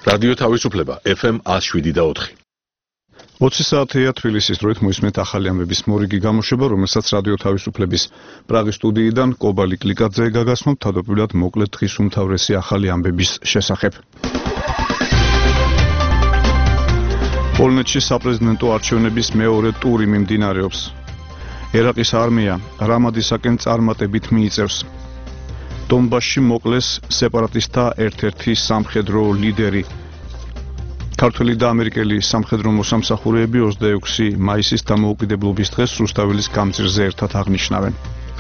რადიო თავისუფლება FM 107.4. 20 საათია თბილისის დროით მოისმენთ ახალი ამბების მორიგი გამოშვება, რომელსაც რადიო თავისუფლების პრაღის სტუდიიდან კობალი კლიკაძე გაგასმობთ თავდაპირველად მოკლედ დღის უმთავრესი ახალი ამბების შესახებ. პოლონეთში საპრეზიდენტო არჩევნების მეორე ტური მიმდინარეობს. ერაყის არმია რამადისაკენ წარმატებით მიიწევს. დონბასში მოკლეს სეპარატისტთა ერთ-ერთი სამხედრო ლიდერი. ქართველი და ამერიკელი სამხედრო მოსამსახურეები 26 მაისის დამოუკიდებლობის დღეს რუსთაველის გამზირზე ერთად აღნიშნავენ.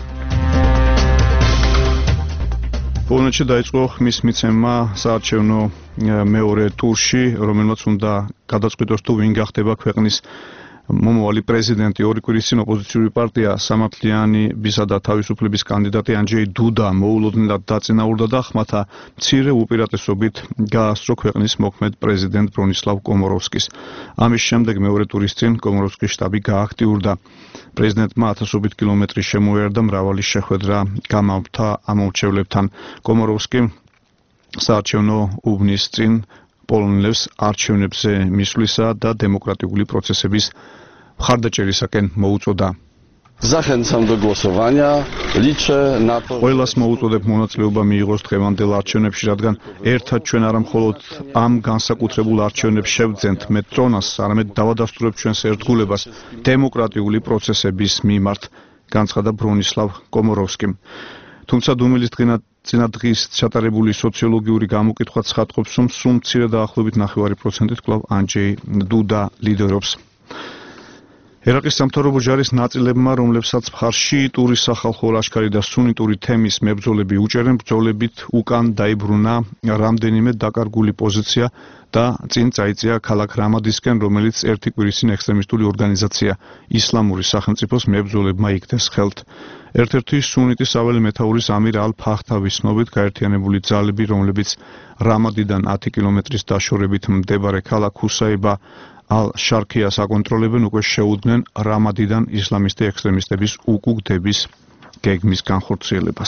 პოლონეთში დაიწყო ხმის მიცემა საარჩევნო მეორე ტურში, რომელმაც უნდა გადაწყვიტოს თუ ვინ გახდება ქვეყნის მომავალი პრეზიდენტი. ორი კვირის წინ ოპოზიციური პარტია სამართლიანობისა და თავისუფლების კანდიდატი ანჯეი დუდა მოულოდნელად დაწინაურდა და ხმათა მცირე უპირატესობით გაასწრო ქვეყნის მოქმედ პრეზიდენტ ბრონისლავ კომოროვსკის. ამის შემდეგ მეორე ტურის წინ კომოროვსკის შტაბი გააქტიურდა. პრეზიდენტმა ათასობით კილომეტრი შემოერდა მრავალი შეხვედრა გამართა ამომრჩევლებთან. კომოროვსკი საარჩევნო უბნის წინ პოლონელებს არჩევნებზე მისვლისა და დემოკრატიული პროცესების მხარდაჭერისაკენ მოუწოდა. Zachęcam do głosowania. Liczę na to. ყველას მოუწოდებ მონაწილეობა მიიღოს დღევანდელ არჩევნებში, რადგან ერთად ჩვენ არა მხოლოდ ამ განსაკუთრებულ არჩევნებს შევძენთ მეტრონას, არამედ დავადასტურებთ ჩვენს ერთგულებას დემოკრატიული პროცესების მიმართ, განცხადა ბრონისლავ კომოროვსკიმ. თუმცა დუმილის წინა დღის ჩატარებული სოციოლოგიური გამოკითხვა ცხადყოფს, რომ სულ მცირე დაახლოებით 9% კვლავ ანჯეი დუდა ლიდერობს. ერაყის სამთავრობო ჯარის ნაწილებმა, რომლებსაც მხარში ტურის სახალხო ლაშქარი და სუნიტური თემის მებრძოლები უჭერენ, ბრძოლებით უკან დაიბრუნა რამდენიმე დაკარგული პოზიცია და წინ წაიწია ქალაქ რამადისკენ, რომელიც ერთი კვირის წინ ექსტრემისტული ორგანიზაცია ისლამური სახელმწიფოს მებრძოლებმა იქდეს ხელთ. ერთ-ერთი სუნიტის საველე მეთაურის ამირ ალ-ფახტავის ცნობით, გაერთიანებული ძალები, რომლებიც რამადიდან 10 კილომეტრის დაშორებით მდებარე ქალაქ ჰუსაიბა ალ-შარქიას აკონტროლებენ, უკვე შეუდგნენ რამადიდან ისლამისტი ექსტრემისტების უკუგდების გეგმის განხორციელებას.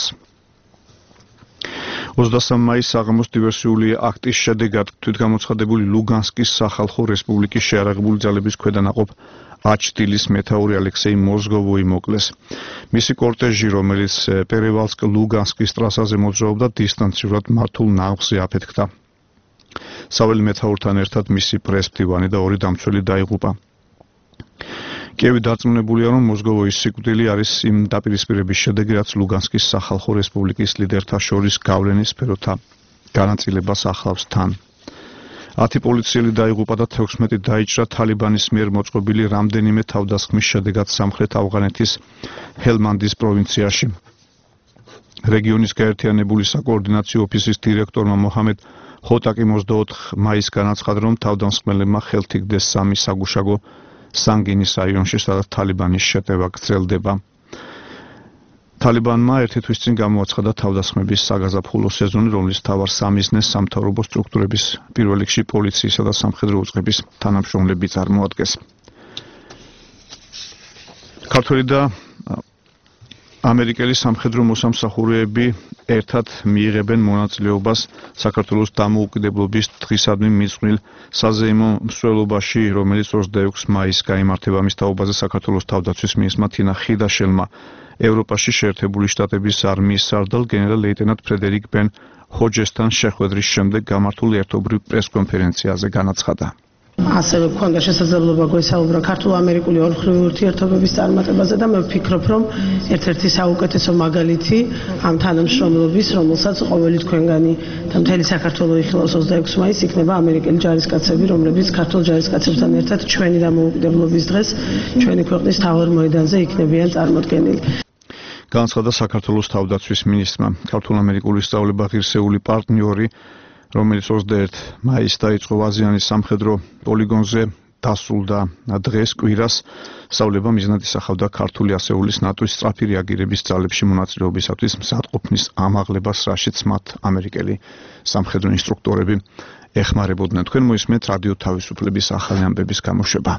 23 მაისს საღამოს დივერსიული აქტის შედეგად თვითგამოცხადებული ლუგანსკის სახალხო რესპუბლიკის შეიარაღებული ძალების ქვედანაყოფ აჩდილის მეთაური ალექსეი მოზგოვოი მოკლეს. მისი კორტეჟი, რომელიც პერევალსკ-ლუგანსკის ტრასაზე მოძრაობდა, დისტანციურად მართულ ნავზე აფეთქდა. საველე მეთაურთან ერთად მისი პრესმდივანი და ორი დამცველი დაიღუპა. კიევი დარწმუნებულია, რომ მოზგოვოის სიკვდილი არის იმ დაპირისპირების შედეგი, რაც ლუგანსკის სახალხო რესპუბლიკის ლიდერთა შორის გავლენის სფეროთა განაწილებას ახლავს თან. 10 პოლიციელი დაიღუპა და 16 დაიჭრა თალიბანის მიერ მოწყობილი რამდენიმე თავდასხმის შედეგად სამხრეთ ავღანეთის ჰელმანდის პროვინციაში. რეგიონის გაერთიანებული საკოორდინაციო ოფისის დირექტორმა მოჰამედ ხოტაკი 24 მაისს განაცხადა, რომ თავდამსხმელებმა ხელთ იგდეს სამი საგუშაგო სანგინის რაიონში, სადაც თალიბანის შეტევა გრძელდება. თალიბანმა ერთი თვის წინ გამოაცხადა თავდასხმების საგაზაფხულო სეზონი, რომლის მთავარ სამიზნეს სამთავრობო სტრუქტურების, პირველ რიგში პოლიციისა და სამხედრო უწყების თანამშრომლები წარმოადგენს. ქართველი და ამერიკელი სამხედრო მოსამსახურეები ერთად მიიღებენ მონაწილეობას საქართველოს დამოუკიდებლობის დღისადმი მიძღვნილ საზეიმო მსვლელობაში, რომელიც 26 მაისს გაიმართება. მის თაობაზე საქართველოს თავდაცვის მინისტრმა თინა ხიდაშელმა ევროპაში შეერთებული შტატების არმიის სარდალ გენერალ-ლეიტენანტ ფრედერიკ ბენ ჰოჯესთან შეხვედრის შემდეგ გამართულ ერთობრივ პრესკონფერენციაზე განაცხადა. ასევე გქონდა შესაძლებლობა გვესაუბრა ქართულ-ამერიკული ორმხრივი ურთიერთობების წარმატებაზე და მე ვფიქრობ, რომ ერთ-ერთი საუკეთესო მაგალითი ამ თანამშრომლობის, რომელსაც ყოველი თქვენგანი და მთელი საქართველოს იხილავს 26 მაისს, იქნება ამერიკელი ჯარისკაცები, რომლებიც ქართულ ჯარისკაცებთან ერთად ჩვენი დამოუკიდებლობის დღეს ჩვენი ქვეყნის მთავარ მოედანზე იქნებიან წარმოდგენილი. განაცხადა საქართველოს თავდაცვის მინისტრმა. ქართულ-ამერიკული სწავლება ღირსეული პარტნიორი, რომელიც 21 მაისს დაიწყო აზიანის სამხედრო პოლიგონზე, დასრულდა დღეს კვირას. სწავლება მიზნად ისახავდა ქართული ასეულის ნატოს სწრაფი რეაგირების ძალებში მონაწილეობისათვის მზადყოფნის ამაღლებას, რაშიც მათ ამერიკელი სამხედრო ინსტრუქტორები ეხმარებოდნენ. თქვენ მოისმენთ რადიო თავისუფლების ახალი ამბების გამოშვება.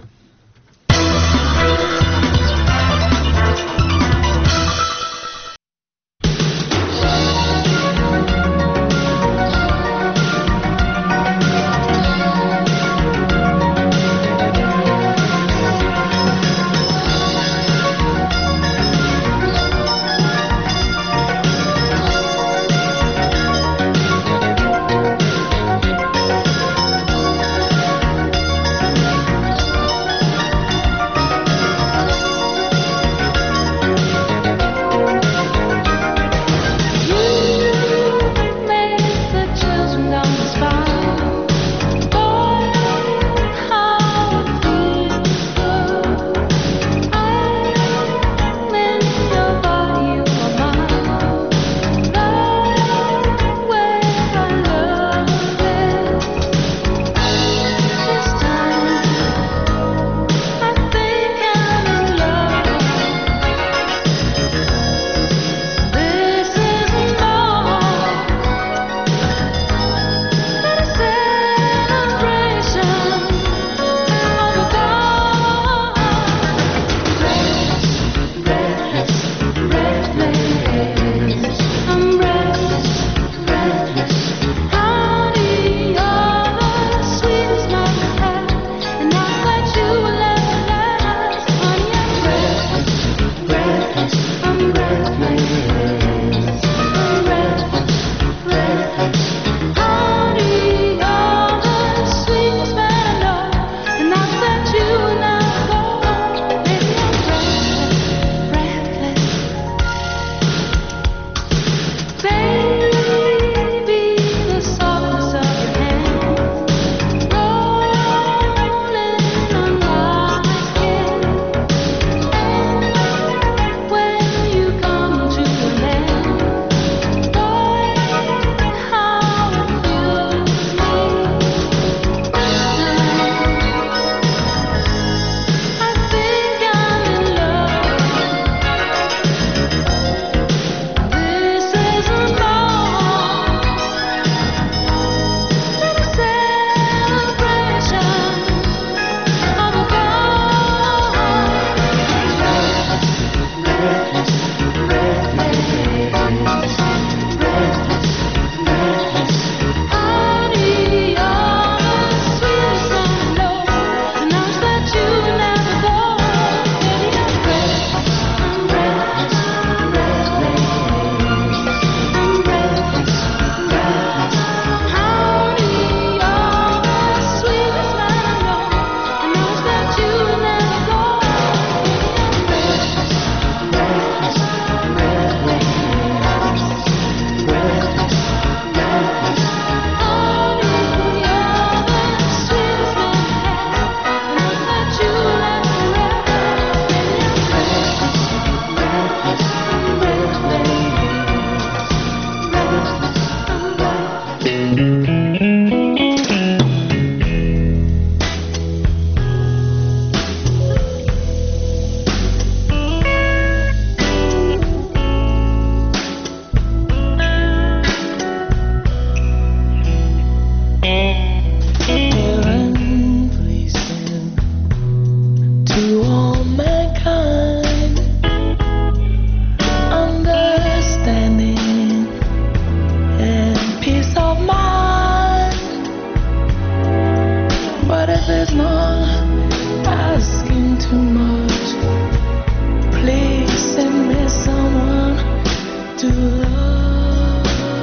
to love.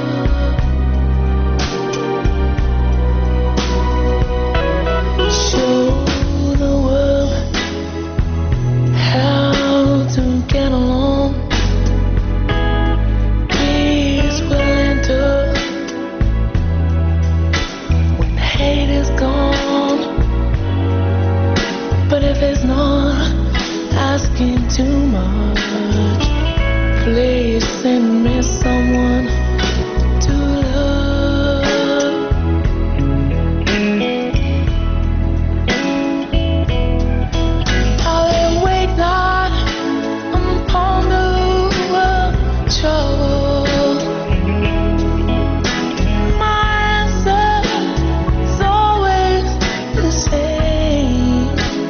Show the world how to get along. Peace will enter when hate is gone. But if it's not asking too much, please send me someone to love. I'll wait not upon the trouble. My answer is always the same.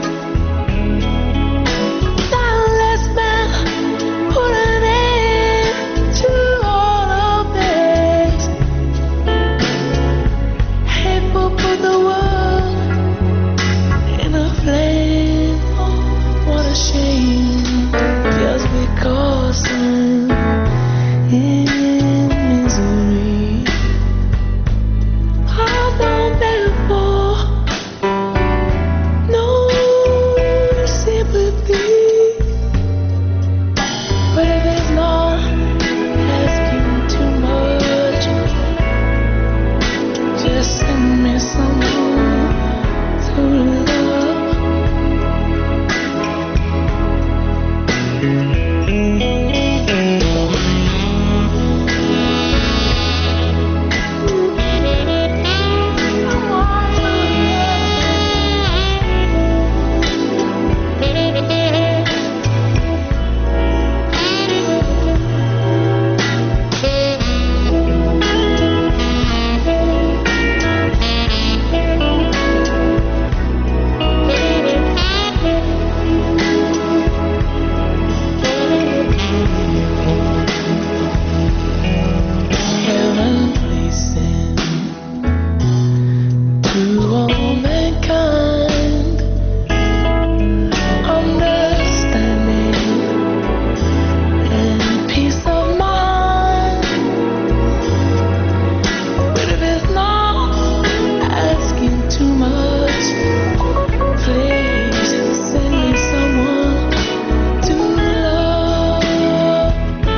That lets me put an end to all of this. Hate will put the world in a flame. Oh, what a shame. Just because I'm in misery. I've known before, no sympathy. But if it's not asking too much, just send me someone to love. Heaven please send to all mankind understanding and peace of mind. But if it's not asking too much, please send me someone to love.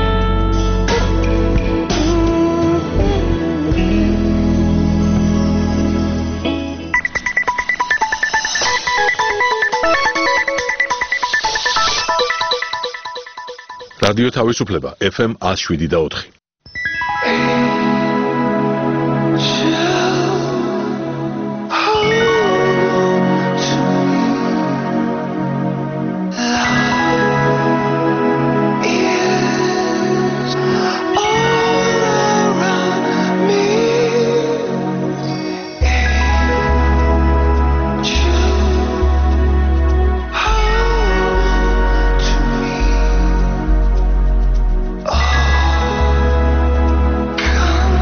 რადიო თავისუფლება FM 107.4. Come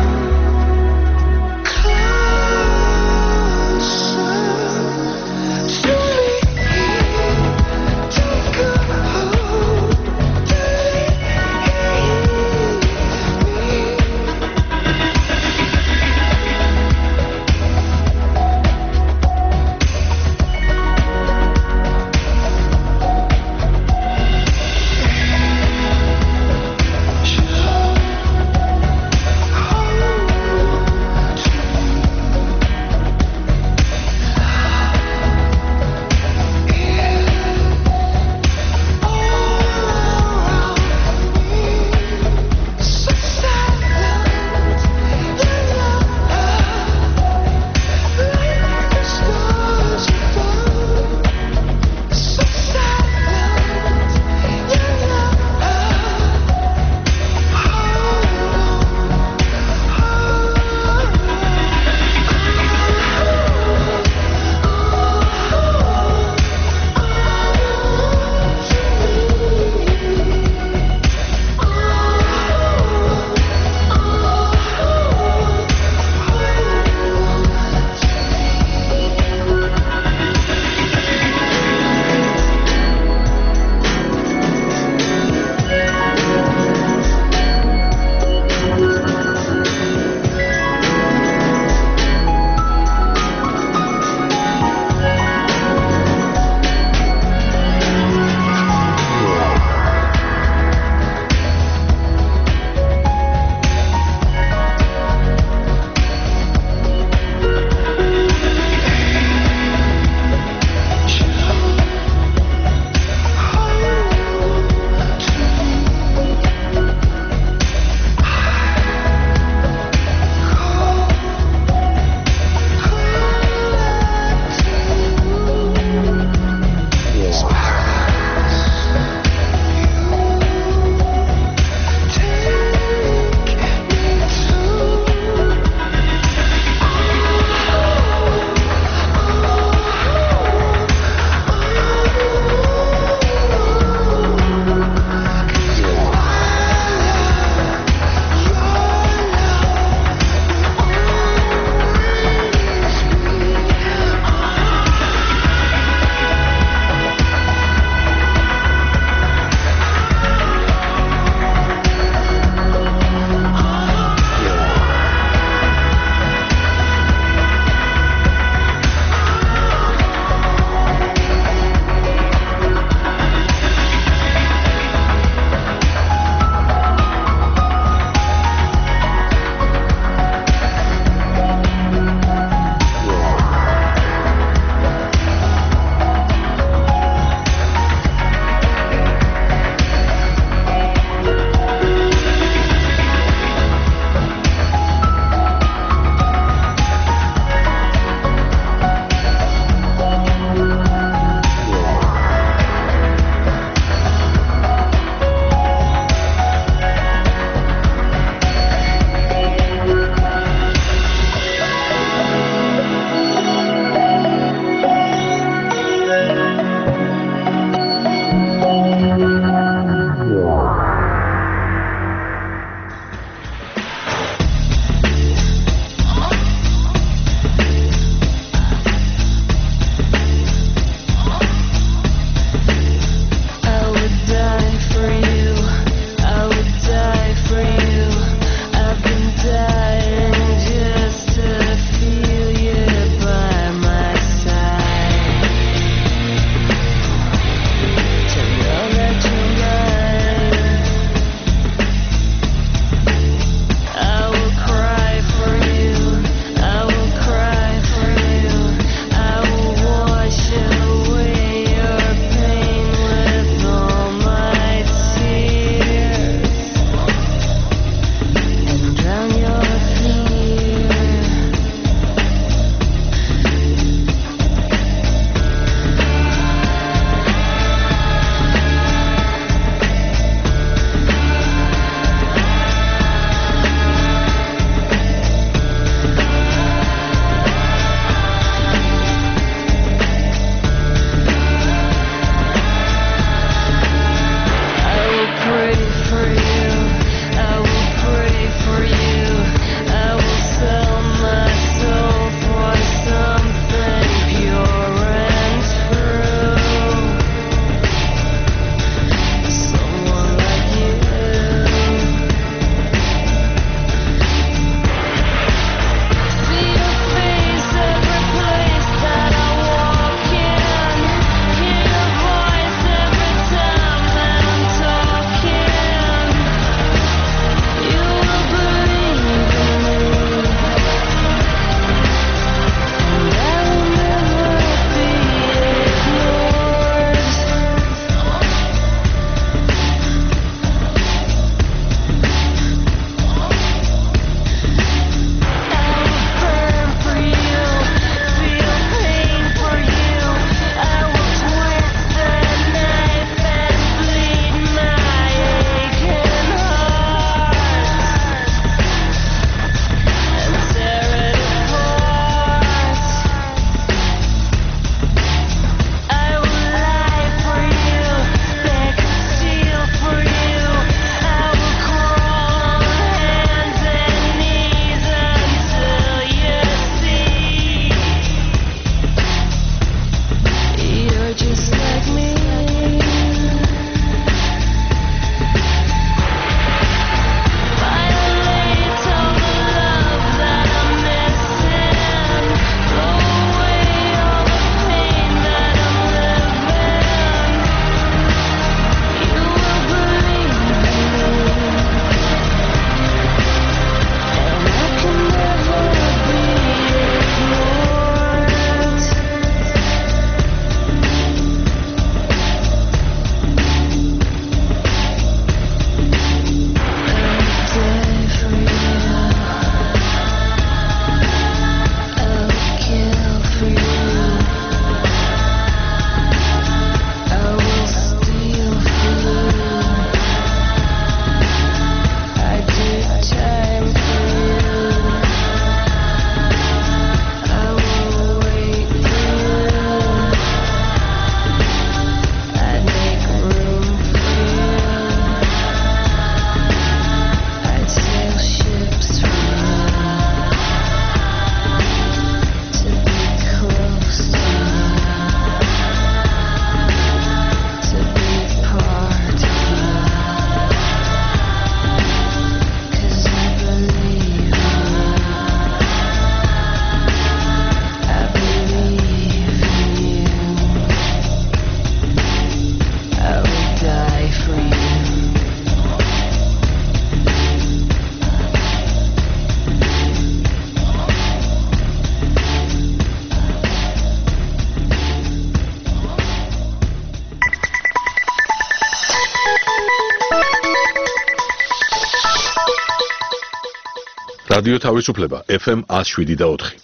რადიო თავისუფლება FM 107.4.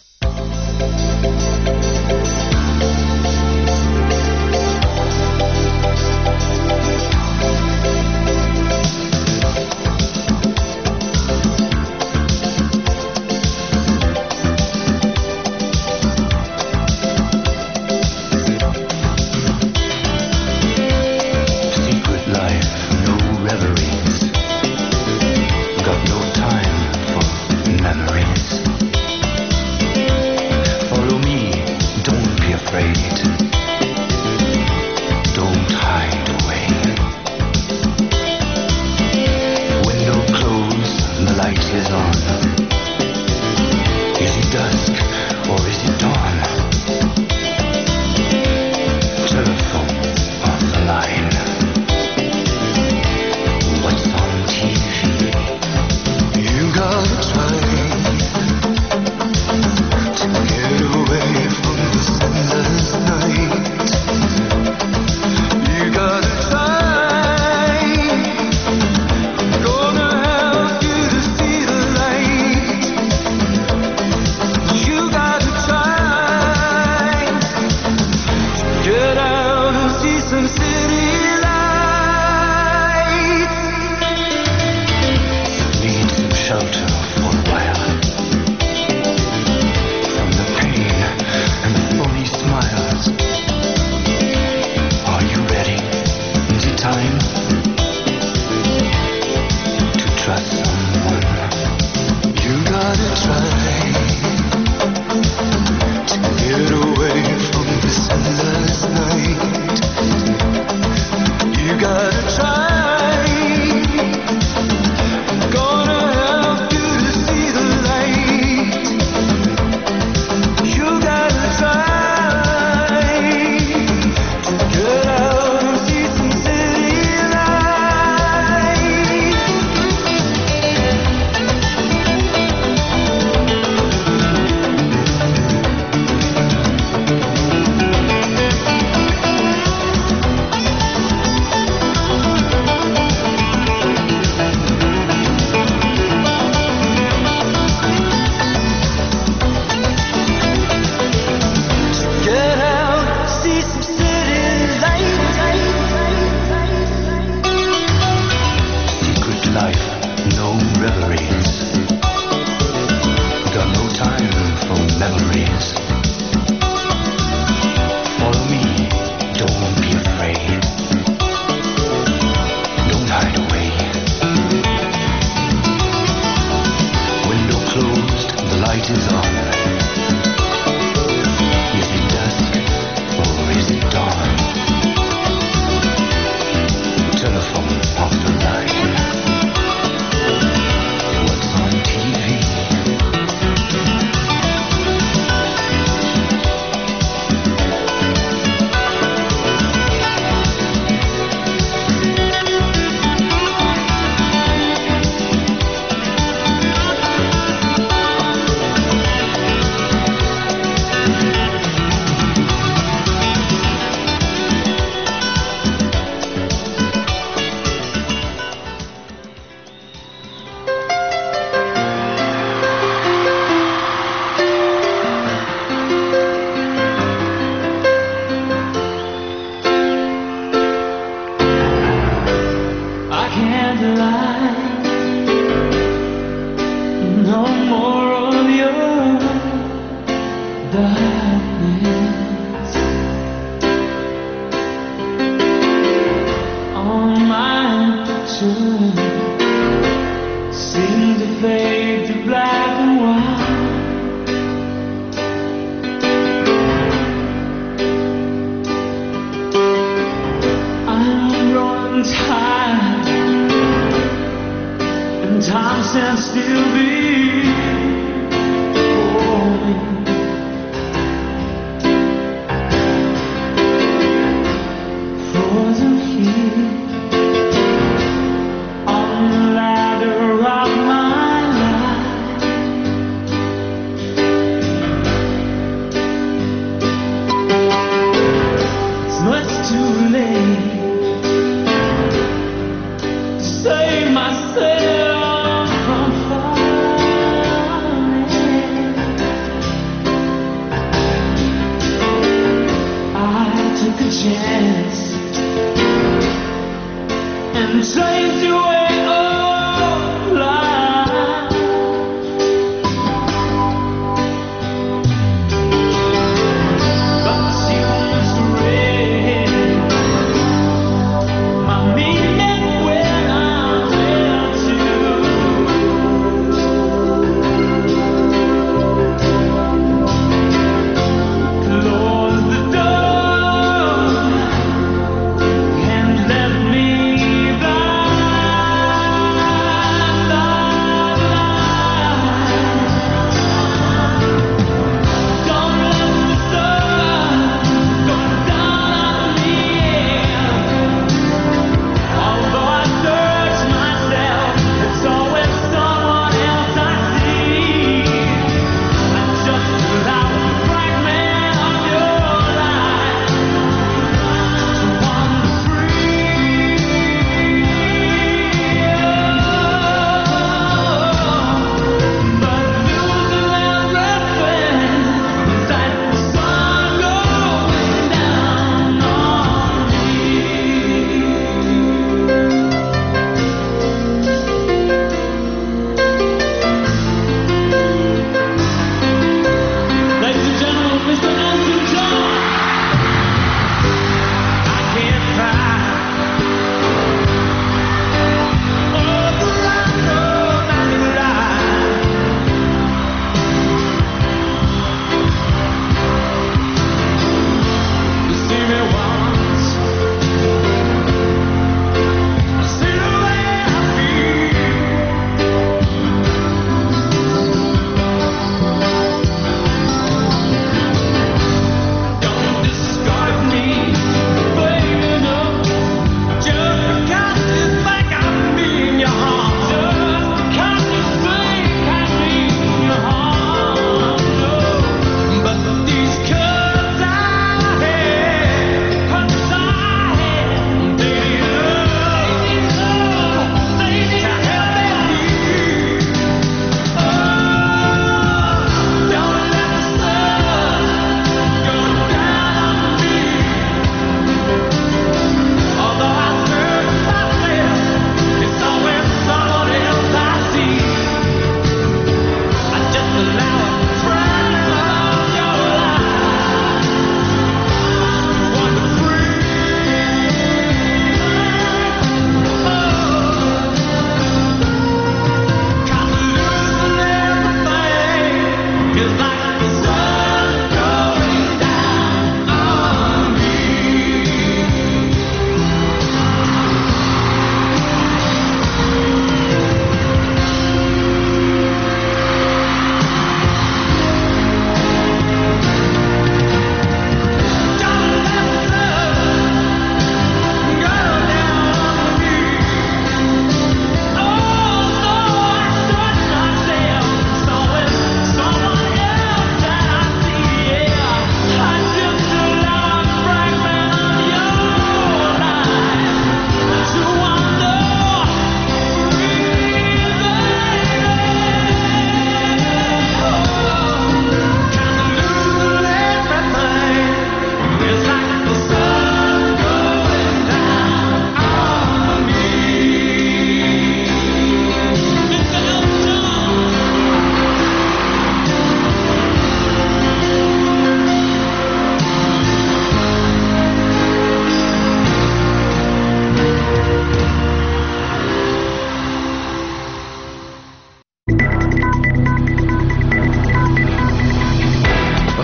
Save myself from fire.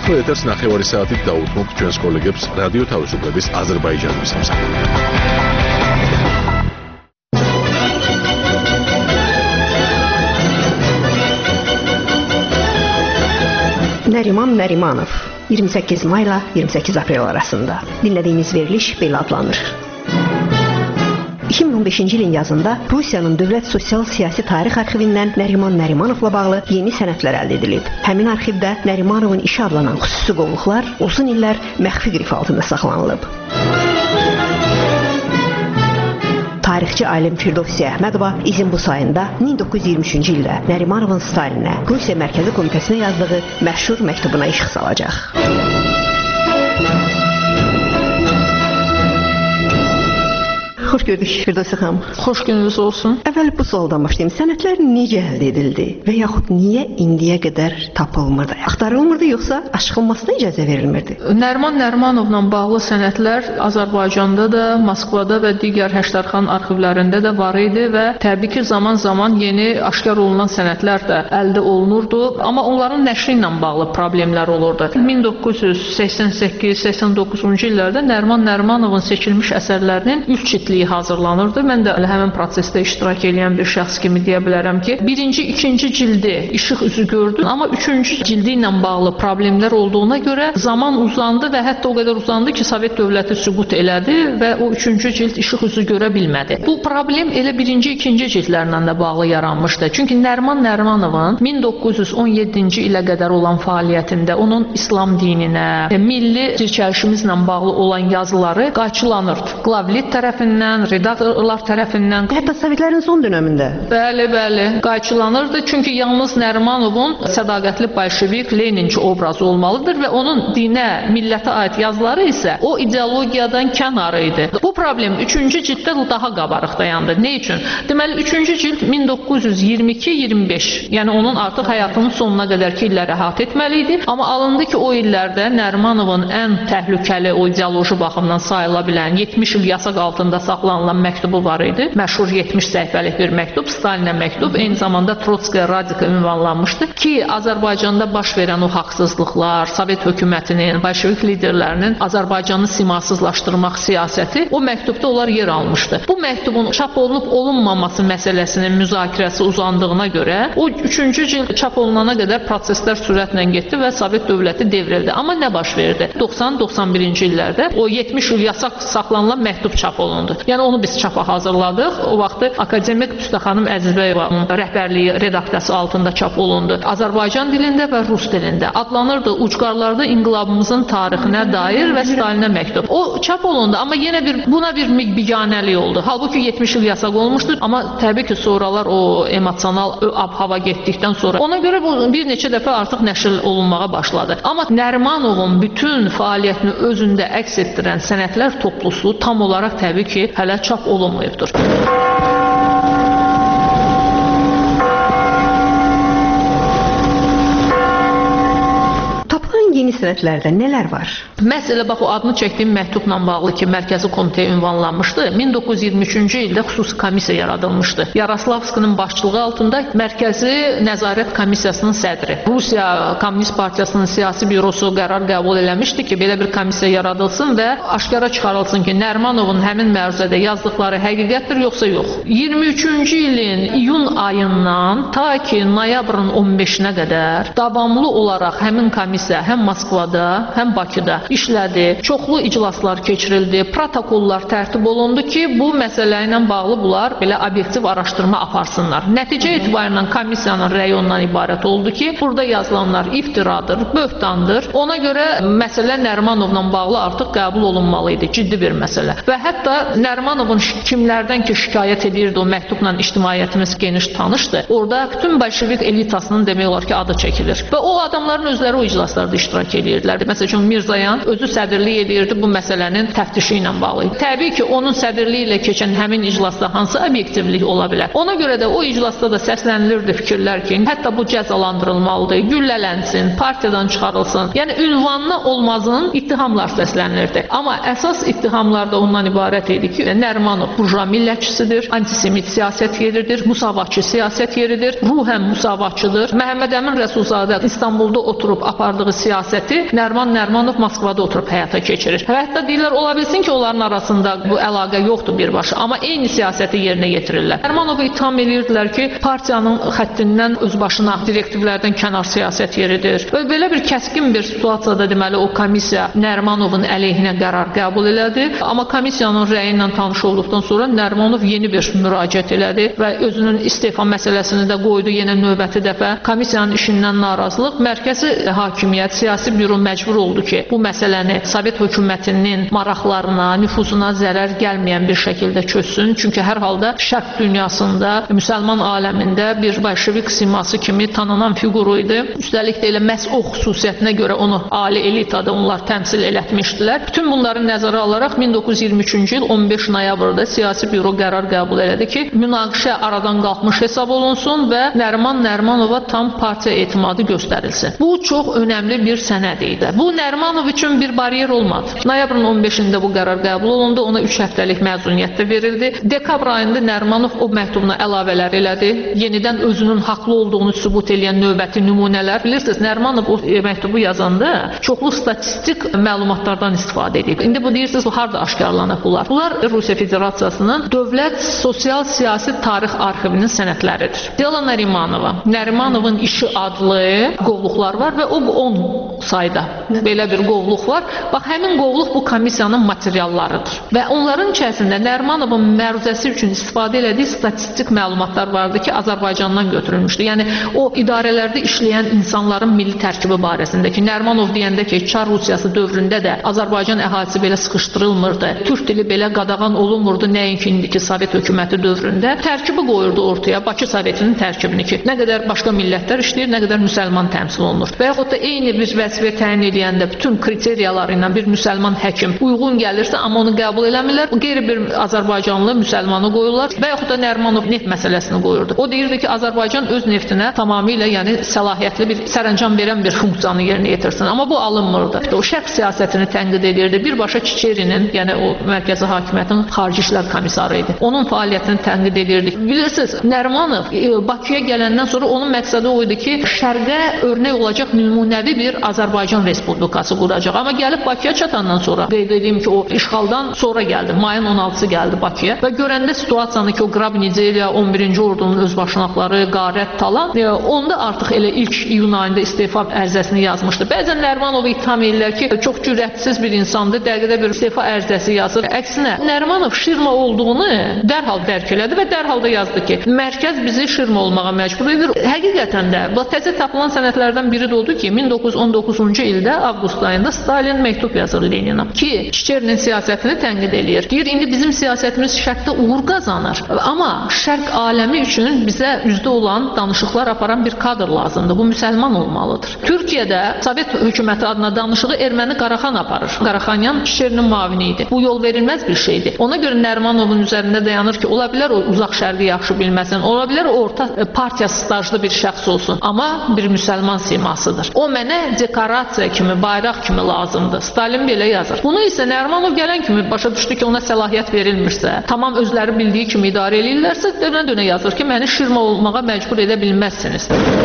ახლა ეთერს ნახევარი საათით დაუთმობთ ჩვენს კოლეგებს რადიო თავისუფლების აზერბაიჯანის სამსახურში. Nəriman Nərimanov 28 may ilə 28 aprel arasında dinlədiyiniz veriliş belə adlanır. 2015-ci ilin yazında Rusiyanın Dövlət Sosial Siyasi Tarix Arxivindən Nəriman Nərimanovla bağlı yeni sənədlər əldə edilib. Həmin arxivdə Nərimanovun işi adlanan xüsusi qovluqlar uzun illər məxfi qrif altında saxlanılıb. Tarixçi alim Firdovsi Əhmədova izin bu sayında 1923-cü ildə Nərimanovun Stalinə, Rusiya Mərkəzi Komitəsinə yazdığı məşhur məktubuna işıq salacaq. Xoş gördük Firdovsi xanım. Xoş gününüz olsun. Əvvəl bu sualdan başlayayım. Sənədlər necə əldə edildi və yaxud niyə indiyə qədər tapılmırdı? Axtarılmırdı yoxsa aşılmasına icazə verilmirdi? Nəriman Nərimanovla bağlı sənədlər Azərbaycanda da, Moskvada və digər Həştərxan arxivlərində də var idi və təbii ki, zaman-zaman yeni aşkar olunan sənədlər də əldə olunurdu, amma onların nəşri ilə bağlı problemlər olurdu. 1988-89-cu illərdə Nəriman Nərimanovun seçilmiş əsərlərinin ilk çitliyi hazırlanırdı. Mən də həmin prosesdə iştirak edən bir şəxs kimi deyə bilərəm ki, birinci, ikinci cildi işıq üzü gördü, amma üçüncü cildi ilə bağlı problemlər olduğuna görə zaman uzandı və hətta o qədər uzandı ki, Sovet dövləti süqut elədi və o üçüncü cild işıq üzü görə bilmədi. Bu problem elə birinci, ikinci cildlərlə də bağlı yaranmışdı. Çünki Nəriman Nərimanovun 1917-ci ilə qədər olan fəaliyyətində onun İslam dininə, milli dirçəlişimizlə bağlı olan yazıları qayçılanırdı. Qlavlit tərəfindən, redaktorlar tərəfindən. Hətta Sovetlərin son dönəmində. Bəli, qayçılanırdı. Çünki yalnız Nərimanovun sədaqətli bolşevik, Leninçi obrazı olmalıdır və onun dinə, millətə aid yazıları isə o ideologiyadan kənarı idi. Bu problem 3-cü cilddə daha qabarıq dayandı. Nə üçün? Deməli, 3-cü cild 1922-25, yəni onun artıq həyatının sonuna qədərki illəri əhatə etməli idi. Amma alındı ki, o illərdə Nərimanovun ən təhlükəli o ideoloji baxımdan sayıla bilən 70 il yasaq altında saxlanılan məktubu var idi. Məşhur 70 səhifəlik bir məktub, Stalinə məktub, eyni zamanda Trotskaya Radika ünvanlanmışdı ki, Azərbaycanda baş verən o haqsızlıqlar, Sovet hökumətinin, bolşevik liderlərinin Azərbaycanı simasızlaşdırmaq siyasəti o məktubda onlar yer almışdı. Bu məktubun çap olunub olunmaması məsələsinin müzakirəsi uzandığına görə o 3-cü cild çap olunana qədər proseslər sürətlə getdi və Sovet dövləti devrildi. Amma nə baş verdi? 90-91-ci illərdə o 70 il yasaq saxlanılan məktub çap olundu. Yəni onu biz çapa hazırladıq. O vaxtı akademik Üstə xanım Əzizbəyovanın rəhbərliyi redaksiyası altında çap olundu. Azərbaycan dilində və rus dilində. Adlanırdı Ucqarlarda inqilabımızın tarixinə dair və Stalinə məktub. O çap olundu, amma yenə buna bir biganəlik oldu. Halbuki 70 il yasaq olmuşdur, amma təbii ki, sonralar o emosional ab-hava getdikdən sonra ona görə bu bir neçə dəfə artıq nəşr olunmağa başladı. Amma Nərimanovun bütün fəaliyyətini özündə əks etdirən sənədlər toplusu tam olaraq təbii ki, hələ çap olunmayıbdır. Yeni sənədlərdə nələr var? Məhz elə bax o adını çəkdiyim məktubla bağlı ki, Mərkəzi Komitəyə ünvanlanmışdı. 1923-cü ildə xüsusi komissiya yaradılmışdı. Yaroslavskinin başçılığı altında Mərkəzi Nəzarət Komissiyasının sədri. Rusiya Kommunist Partiyasının siyasi bürosu qərar qəbul eləmişdi ki, belə bir komissiya yaradılsın və aşkara çıxarılsın ki, Nərimanovun həmin məruzədə yazdıqları həqiqətdir yoxsa yox. 23-cü ilin iyun ayından ta ki noyabrın 15-nə qədər davamlı olaraq həmin komissiya həm Moskvada, həm Bakıda işlədi. Çoxlu iclaslar keçirildi, protokollar tərtib olundu ki, bu məsələ ilə bağlı bunlar belə obyektiv araşdırma aparsınlar. Nəticə etibarıyla komissiyanın rəyi ondan ibarət oldu ki, burada yazılanlar iftiradır, böhtandır. Ona görə məsələ Nərimanovla bağlı artıq qəbul olunmalı idi, ciddi bir məsələ. Və hətta Nərimanovun kimlərdən ki şikayət edirdi, o məktubla ictimaiyyətimiz geniş tanışdı. Orada bütün bolşevik elitasının demək olar ki adı çəkilir. Və o adamların özləri o iclaslarda iştirak edirdilər. Məsələn, Mirzayan özü sədrlik edirdi bu məsələnin təftişi ilə bağlı. Təbii ki, onun sədrliyi ilə keçən həmin iclasda hansı obyektivlik ola bilər? Ona görə də o iclasda da səslənilirdi fikirlər ki, hətta bu cəzalandırılmalıdır, güllələnsin, partiyadan çıxarılsın. Yəni ünvanına olmazın ittihamlar səslənirdi. Amma əsas ittihamlar da ondan ibarət idi ki, Nərimanov burjua millətçisidir, antisemit siyasət yeridir, musavatçı siyasət yeridir, ruhən musavatçıdır. Məhəmməd Əmin Rəsulzadə İstanbulda oturub apardığı siyasəti Nəriman Nərimanov Moskvada oturub həyata keçirir. Və hətta deyirlər, ola bilsin ki, onların arasında bu əlaqə yoxdur birbaşa, amma eyni siyasəti yerinə yetirirlər. Nərimanovu ittiham edirdilər ki, partiyanın xəttindən özbaşına direktivlərdən kənar siyasət yeridir. Və belə bir kəskin bir situasiyada deməli o komissiya Nərimanovun əleyhinə qərar qəbul elədi. Amma komissiyanın rəyi ilə tanış olduqdan sonra Nərimanov yeni bir müraciət elədi və özünün istefa məsələsini də qoydu yenə növbəti dəfə. Komissiyanın işindən narazılıq, mərkəzi hakimiyyət, siyasi büro məcbur oldu ki, bu məsələni Sovet hökumətinin maraqlarına, nüfuzuna zərər gəlməyən bir şəkildə çözsün. Çünki hər halda şərq dünyasında, müsəlman aləmində bir bolşevik siması kimi tanınan fiqur idi. Üstəlik də elə məhz o xüsusiyyətinə görə onu ali elitada onlar təmsil elətmişdilər. Bütün bunları nəzərə alaraq 1923-cü il 15 noyabrda siyasi büro qərar qəbul elədi ki, münaqişə aradan qalxmış hesab olunsun və Nəriman Nərimanova tam partiya etimadı göstərilsin. Bu çox önəmli bir sənəd idi. Bu Nərimanov üçün bir bariyer olmadı. Noyabrın 15-də bu qərar qəbul olundu, ona 3 həftəlik məzuniyyət də verildi. Dekabr ayında Nərimanov o məktubuna əlavələr elədi. Yenidən özünün haqlı olduğunu sübut edən növbəti nümunələr. Bilirsiniz, Nərimanov o məktubu yazanda çoxlu statistik məlumatlardan istifadə edib. İndi bu deyirsiniz, harda aşkarlanıb bunlar? Bunlar Rusiya Federasiyasının Dövlət Sosial Siyasi Tarix Arxivinin sənədləridir. Dela Nərimanova, Nərimanovun işi adlı qovluqlar var və o 10 sayda belə bir qovluq var. Bax, həmin qovluq bu komissiyanın materiallarıdır. Və onların içərisində Nərimanovun məruzəsi üçün istifadə elədiyi statistik məlumatlar vardı ki, Azərbaycandan götürülmüşdü. Yəni, o idarələrdə işləyən insanların milli tərkibi barəsində ki, Nərimanov deyəndə ki, Çar Rusiyası dövründə də Azərbaycan əhalisi belə sıxışdırılmırdı, türk dili belə qadağan olunmurdu, nəinki indiki Sovet hökuməti dövründə. Tərkibi qoyurdu ortaya, Bakı Sovetinin tərkibini ki, nə qədər başqa millətlər işləyir, nə qədər müsəlman təmsil olunur. Və yaxud da eyni bir vəzifə təyin edəndə bütün kriteriyaları ilə bir müsəlman həkim uyğun gəlirsə, amma onu qəbul eləmirlər, qeyri bir Azərbaycanlı müsəlmanı qoyurlar və yaxud da Nərimanov neft məsələsini qoyurdu. O deyirdi ki, Azərbaycan öz neftinə tamamilə, yəni səlahiyyətli bir sərəncam verən bir funksiyanı yerinə yetirsin. Amma bu alınmırdı. O şərq siyasətini tənqid edirdi. Birbaşa Çiçerinin, yəni o mərkəzi hakimiyyətin xarici işlər komissarı idi. Onun fəaliyyətini tənqid edirdik. Bilirsiniz, Nərimanov Bakıya gələndən sonra onun məqsədi o idi ki, şərqə örnək olacaq nümunəvi bir Azərbaycan Respublikası quracaq. Amma gəlib Bakıya çatandan sonra, qeyd edeyim ki, o işğaldan sonra gəldi. Mayın 16-sı gəldi Bakıya və görəndə situasiyanı ki, o Qrabnidzelia, 11-ci ordunun özbaşınaqları, Qarət, Talan, onda artıq elə ilk iyun ayında istefa ərizəsini yazmışdı. Bəzən Nərimanovu ittiham edirlər ki, çox cürətsiz bir insandır, dəqiqədə bir istefa ərizəsi yazır. Əksinə, Nərimanov şirma olduğunu dərhal dərk elədi və dərhal da yazdı ki, mərkəz bizi şirma olmağa məcbur edir. Həqiqətən də bu təzə tapılan sənədlərdən biri də odur ki, 1919-cu ildə avqust ayında Stalin məktub yazır Leninə ki, Çiçerinin siyasətini tənqid eləyir. Deyir, indi bizim siyasətimiz şərqdə uğur qazanır. Amma şərq aləmi üçün bizə üzdə olan danışıqlar aparan bir kadr lazımdır. Bu müsəlman olmalıdır. Türkiyədə Sovet hökuməti adına danışığı erməni Qaraxan aparır. Qaraxanyan Çiçerinin mavini idi. Bu yol verilməz bir şeydir. Ona görə Nərimanovun üzərində dayanır ki, ola bilər o uzaq şərqi yaxşı bilməsin, ola bilər o orta partiya stajlı bir şəxs olsun, amma bir müsəlman simasıdır. O mənə dekorasiya kimi, bayraq kimi lazımdır. Stalin belə yazır. Bunu isə Nərimanov gələn kimi başa düşdü ki, ona səlahiyyət verilmirsə, tamam özləri bildiyi kimi idarə edirlərsə, dönə-dönə yazır ki, məni şirma olmağa məcbur edə bilməzsiniz.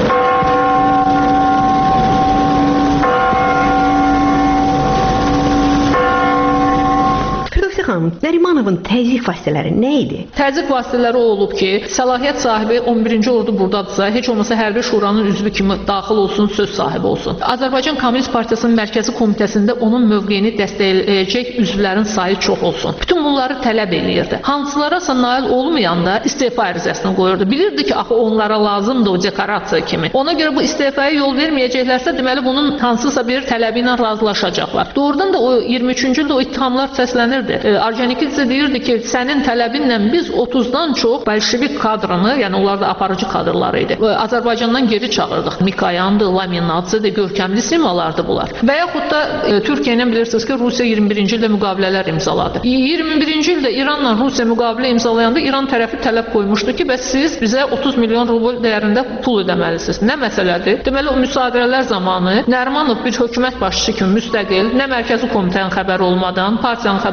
xanım, Nərimanovun təzyiq vasitələri nə idi? Təzyiq vasitələri olub ki, səlahiyyət sahibi 11-ci ordu burdadırsa, heç olmasa hərbi şuranın üzvü kimi daxil olsun, söz sahibi olsun. Azərbaycan Kommunist Partiyasının mərkəzi komitəsində onun mövqeyini dəstəkləyəcək üzvlərin sayı çox olsun. Bütün bunları tələb eləyirdi. Hansılarasa nail olmayanda istefa ərizəsini qoyurdu. Bilirdi ki, axı onlara lazımdır o dekorasiya kimi. Ona görə bu istefaya yol verməyəcəklərsə, deməli bunun hansısa bir tələbi ilə razılaşacaqlar. Doğrudan da o 23-cü ildə o ittihamlar səslənirdi. Orconikidze deyirdi ki, sənin tələbinlə biz 30-dan çox bolşevik kadrını, yəni onlar da aparıcı kadrları idi, Azərbaycandan geri çağırdıq. Mikayandı, laminatsiyadır, görkəmli simalardı bunlar. Və yaxud da Türkiyə ilə bilirsiniz ki, Rusiya 21-ci ildə müqavilələr imzaladı. 21-ci ildə İranla Rusiya müqavilə imzalayanda İran tərəfi tələb qoymuşdu ki, bəs siz bizə 30 milyon rubl dəyərində pul ödəməlisiniz. Nə məsələdir? Deməli, o müsadirələr zamanı Nərimanov bir hökumət başçısı kimi müstəqil, nə mərkəzi komitənin xəbəri olmadan, partiyanın xəbəri olmadan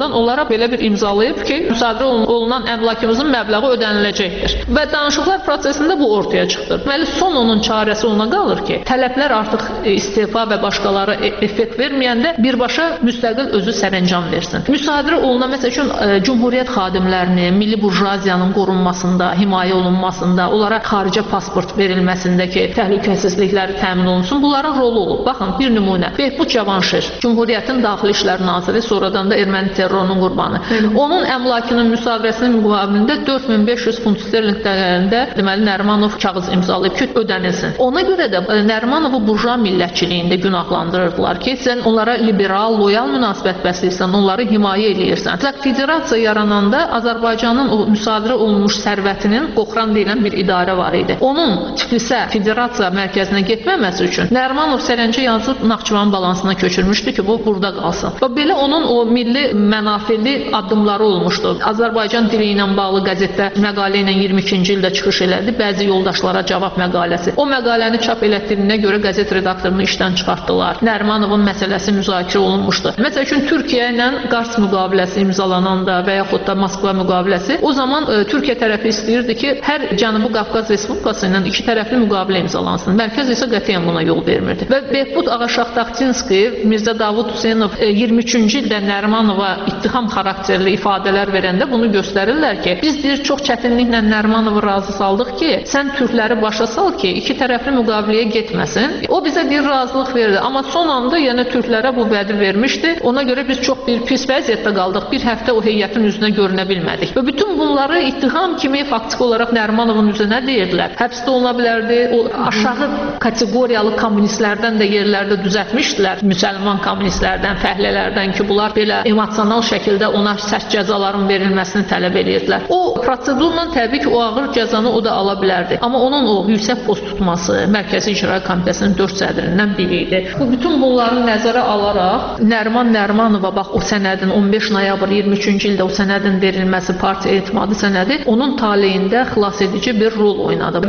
tərəfindən onlara belə bir imzalayıb ki, müsadirə olunan əmlakımızın məbləği ödəniləcəkdir. Və danışıqlar prosesində bu ortaya çıxdı. Deməli, son onun çarəsi ona qalır ki, tələblər artıq istefa və başqaları effekt verməyəndə birbaşa müstəqil özü sərəncam versin. Müsadirə olunan, məsəl üçün, Cümhuriyyət xadimlərinin, milli burjuaziyanın qorunmasında, himayə olunmasında, onlara xaricə pasport verilməsindəki təhlükəsizlikləri təmin olunsun. Bunların rolu olub. Baxın, bir nümunə. Behbud Cavanşir, Cümhuriyyətin Daxili İşlər Naziri, sonradan da erməni terrorunun qurbanı. Onun əmlakının müsadirəsinin müqabilində 4500 funt sterling dəyərində deməli Nərimanov kağız imzalayıb ki, ödənilsin. Ona görə də Nərimanovu burjua millətçiliyində günahlandırırdılar ki, sən onlara liberal, loyal münasibət bəsləyirsən, onları himayə eləyirsən. Federasiya yarananda Azərbaycanın o müsadirə olunmuş sərvətinin Qoxran deyilən bir idarə var idi. Onun Tiflisə Federasiya mərkəzinə getməməsi üçün Nərimanov sərəncə yazıb Naxçıvan balansına köçürmüşdü ki, bu burada qalsın. Və belə onun o milli mənafeli addımları olmuşdu. Azərbaycan dili ilə bağlı qəzetdə məqalə ilə 22-ci ildə çıxış elədi. Bəzi yoldaşlara cavab məqaləsi. O məqaləni çap elətdirinə görə qəzet redaktorunu işdən çıxartdılar. Nərimanovun məsələsi müzakirə olunmuşdu. Məsəl üçün Türkiyə ilə Qars müqaviləsi imzalananda və yaxud da Moskva müqaviləsi, o zaman Türkiyə tərəfi istəyirdi ki, hər Cənubi Qafqaz Respublikası ilə iki tərəfli müqavilə imzalansın. Mərkəz isə qətiyyən buna yol vermirdi. Və Behbud Ağaşaxtaxtinski, Mirzə Davud Hüseynov 23-cü ildə Nərimanova ittiham xarakterli ifadələr verəndə bunu göstərirlər ki, biz deyir çox çətinliklə Nərimanovu razı saldıq ki, sən türkləri başa sal ki, iki tərəfli müqaviləyə getməsin. O bizə bir razılıq verdi, amma son anda yenə türklərə bu vədi vermişdi. Ona görə biz çox bir pis vəziyyətdə qaldıq. Bir həftə o heyətin üzünə görünə bilmədik. Və bütün bunları ittiham kimi faktiki olaraq Nərimanovun üzünə deyirdilər. Həbsdə oluna bilərdi. O aşağı kateqoriyalı kommunistlərdən də yerlərdə düzəltmişdilər. Müsəlman kommunistlərdən, fəhlələrdən ki, bunlar belə emosional şəkildə ona sərt cəzaların verilməsini tələb edirdilər. O prosedurla təbii ki, o ağır cəzanı o da ala bilərdi. Amma onun o yüksək post tutması Mərkəzi İcra Komitəsinin 4 sədrindən biri idi. Bu bütün bunları nəzərə alaraq Nəriman Nərimanova bax o sənədin 15 noyabr 23-cü ildə o sənədin verilməsi partiya etimadı sənədi onun taleyində xilasedici bir rol oynadı.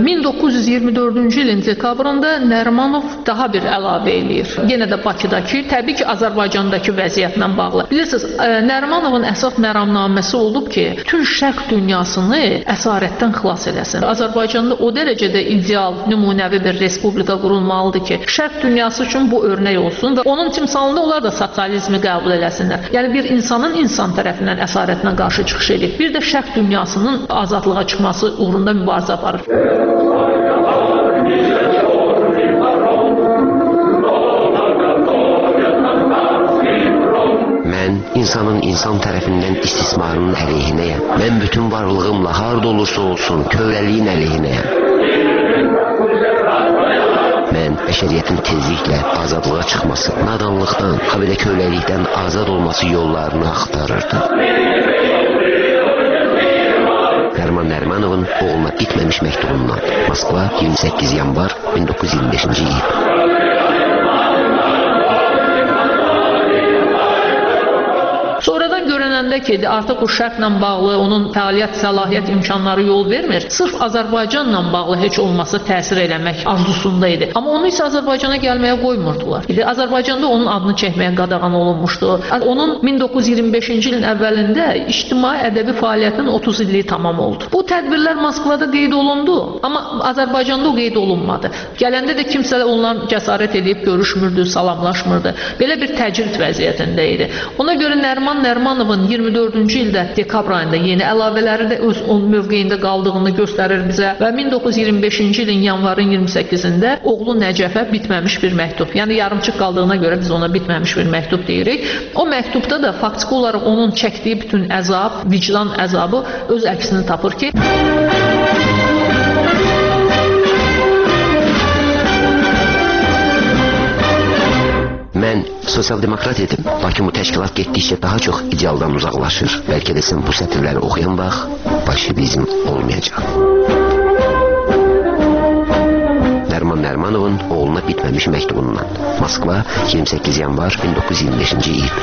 1924-cü ilin dekabrında Nərimanov daha bir əlavə eləyir. Yenə də Bakıdakı, təbii ki, Azərbaycandakı vəziyyətlə bağlı. Bilirsiniz, Nərimanovun əsas məramnaməsi olub ki, bütün şərq dünyasını əsarətdən xilas eləsin. Azərbaycanda o dərəcədə ideal, nümunəvi bir respublika qurulmalıdır ki, şərq dünyası üçün bu örnək olsun və onun timsalında onlar da sosializmi qəbul eləsinlər. Yəni bir insanın insan tərəfindən əsarətinə qarşı çıxış edib, bir də şərq dünyasının azadlığa çıxması uğrunda mübarizə aparır. Mən insanın insan tərəfindən istismarının əleyhinəyəm. Mən bütün varlığımla harda olursa olsun kövrəliyin əleyhinəyəm. Mən bəşəriyyətin tezliklə azadlığa çıxması, nadanlıqdan, habelə kövrəlikdən azad olması yollarını axtarırdım. Nərimanovun oğluna bitməmiş məktubundan. Moskva, 28 yanvar 1925-ci il. Sonradan görünəndə ki, artıq o şərqlə bağlı onun fəaliyyət, səlahiyyət imkanları yol vermir. Sırf Azərbaycanla bağlı heç olmasa təsir eləmək arzusunda idi. Amma onu isə Azərbaycana gəlməyə qoymurdular. Azərbaycanda onun adını çəkməyə qadağan olunmuşdu. Onun 1925-ci ilin əvvəlində ictimai ədəbi fəaliyyətinin 30 illiyi tamam oldu. Bu tədbirlər Moskvada qeyd olundu, amma Azərbaycanda o qeyd olunmadı. Gələndə də kimsə onunla cəsarət edib görüşmürdü, salamlaşmırdı. Belə bir təcrid vəziyyətində idi. Ona görə Nərimanovun 24-cü ildə dekabr ayında yeni əlavələri də öz onun mövqeyində qaldığını göstərir bizə və 1925-ci ilin yanvarın 28-də oğlu Nəcəfə bitməmiş bir məktub. Yəni yarımçıq qaldığına görə biz ona bitməmiş bir məktub deyirik. O məktubda da faktiki olaraq onun çəkdiyi bütün əzab, vicdan əzabı öz əksini tapır ki, mən sosial-demokrat idim. Lakin bu təşkilat getdikcə daha çox idealdan uzaqlaşır. Bəlkə də sən bu sətirləri oxuyan vaxt bolşevizm olmayacaq. Nərimanovun oğluna bitməmiş məktubundan. Moskva, 28 yanvar 1925-ci il.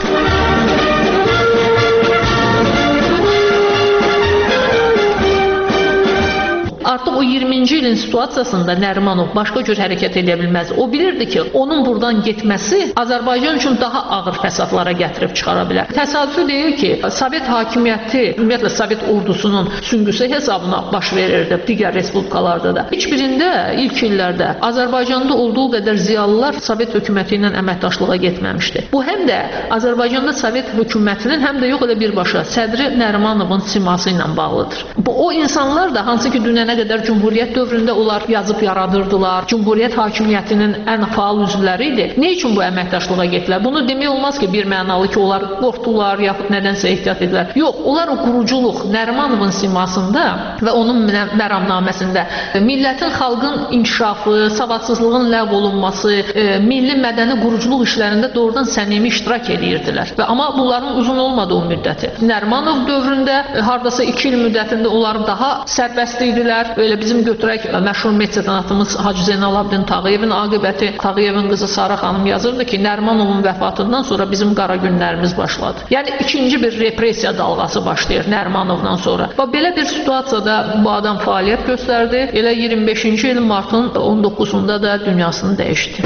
artıq o 20-ci ilin situasiyasında Nərimanov başqa cür hərəkət edə bilməz. O bilirdi ki, onun buradan getməsi Azərbaycan üçün daha ağır fəsadlara gətirib çıxara bilər. Təsadüfi deyil ki, Sovet hakimiyyəti, ümumiyyətlə Sovet ordusunun süngüsü hesabına baş verirdi digər respublikalarda da. Heç birində ilk illərdə Azərbaycanda olduğu qədər ziyalılar Sovet hökuməti ilə əməkdaşlığa getməmişdi. Bu həm də Azərbaycanda Sovet hökumətinin həm də yox elə birbaşa sədri Nərimanovun siması ilə bağlıdır. O insanlar da hansı ki dünənə qədər Cümhuriyyət dövründə onlar yazıb yaradırdılar, Cümhuriyyət hakimiyyətinin ən faal üzvləri idi. Nə üçün bu əməkdaşlığa getdilər? Bunu demək olmaz ki, bir mənalı ki, onlar qorxdular yaxud nədənsə ehtiyat edilər. Yox, onlar o quruculuq Nərimanovun simasında və onun məramnaməsində millətin, xalqın inkişafı, savadsızlığın ləğv olunması, milli mədəni quruculuq işlərində doğrudan səmimi iştirak edirdilər. Amma bunların uzun olmadığı müddəti. Nərimanov dövründə hardasa 2 il müddətində onlar daha sərbəst idilər. Elə bizim götürək məşhur mecenatımız Hacı Zeynalabdin Tağıyevin aqibəti, Tağıyevin qızı Sara xanım yazırdı ki, Nərimanovun vəfatından sonra bizim qara günlərimiz başladı. Yəni ikinci bir repressiya dalğası başlayır Nərimanovdan sonra. Və belə bir situasiyada bu adam fəaliyyət göstərdi. Elə 25-ci il martın 19-unda da dünyasını dəyişdi.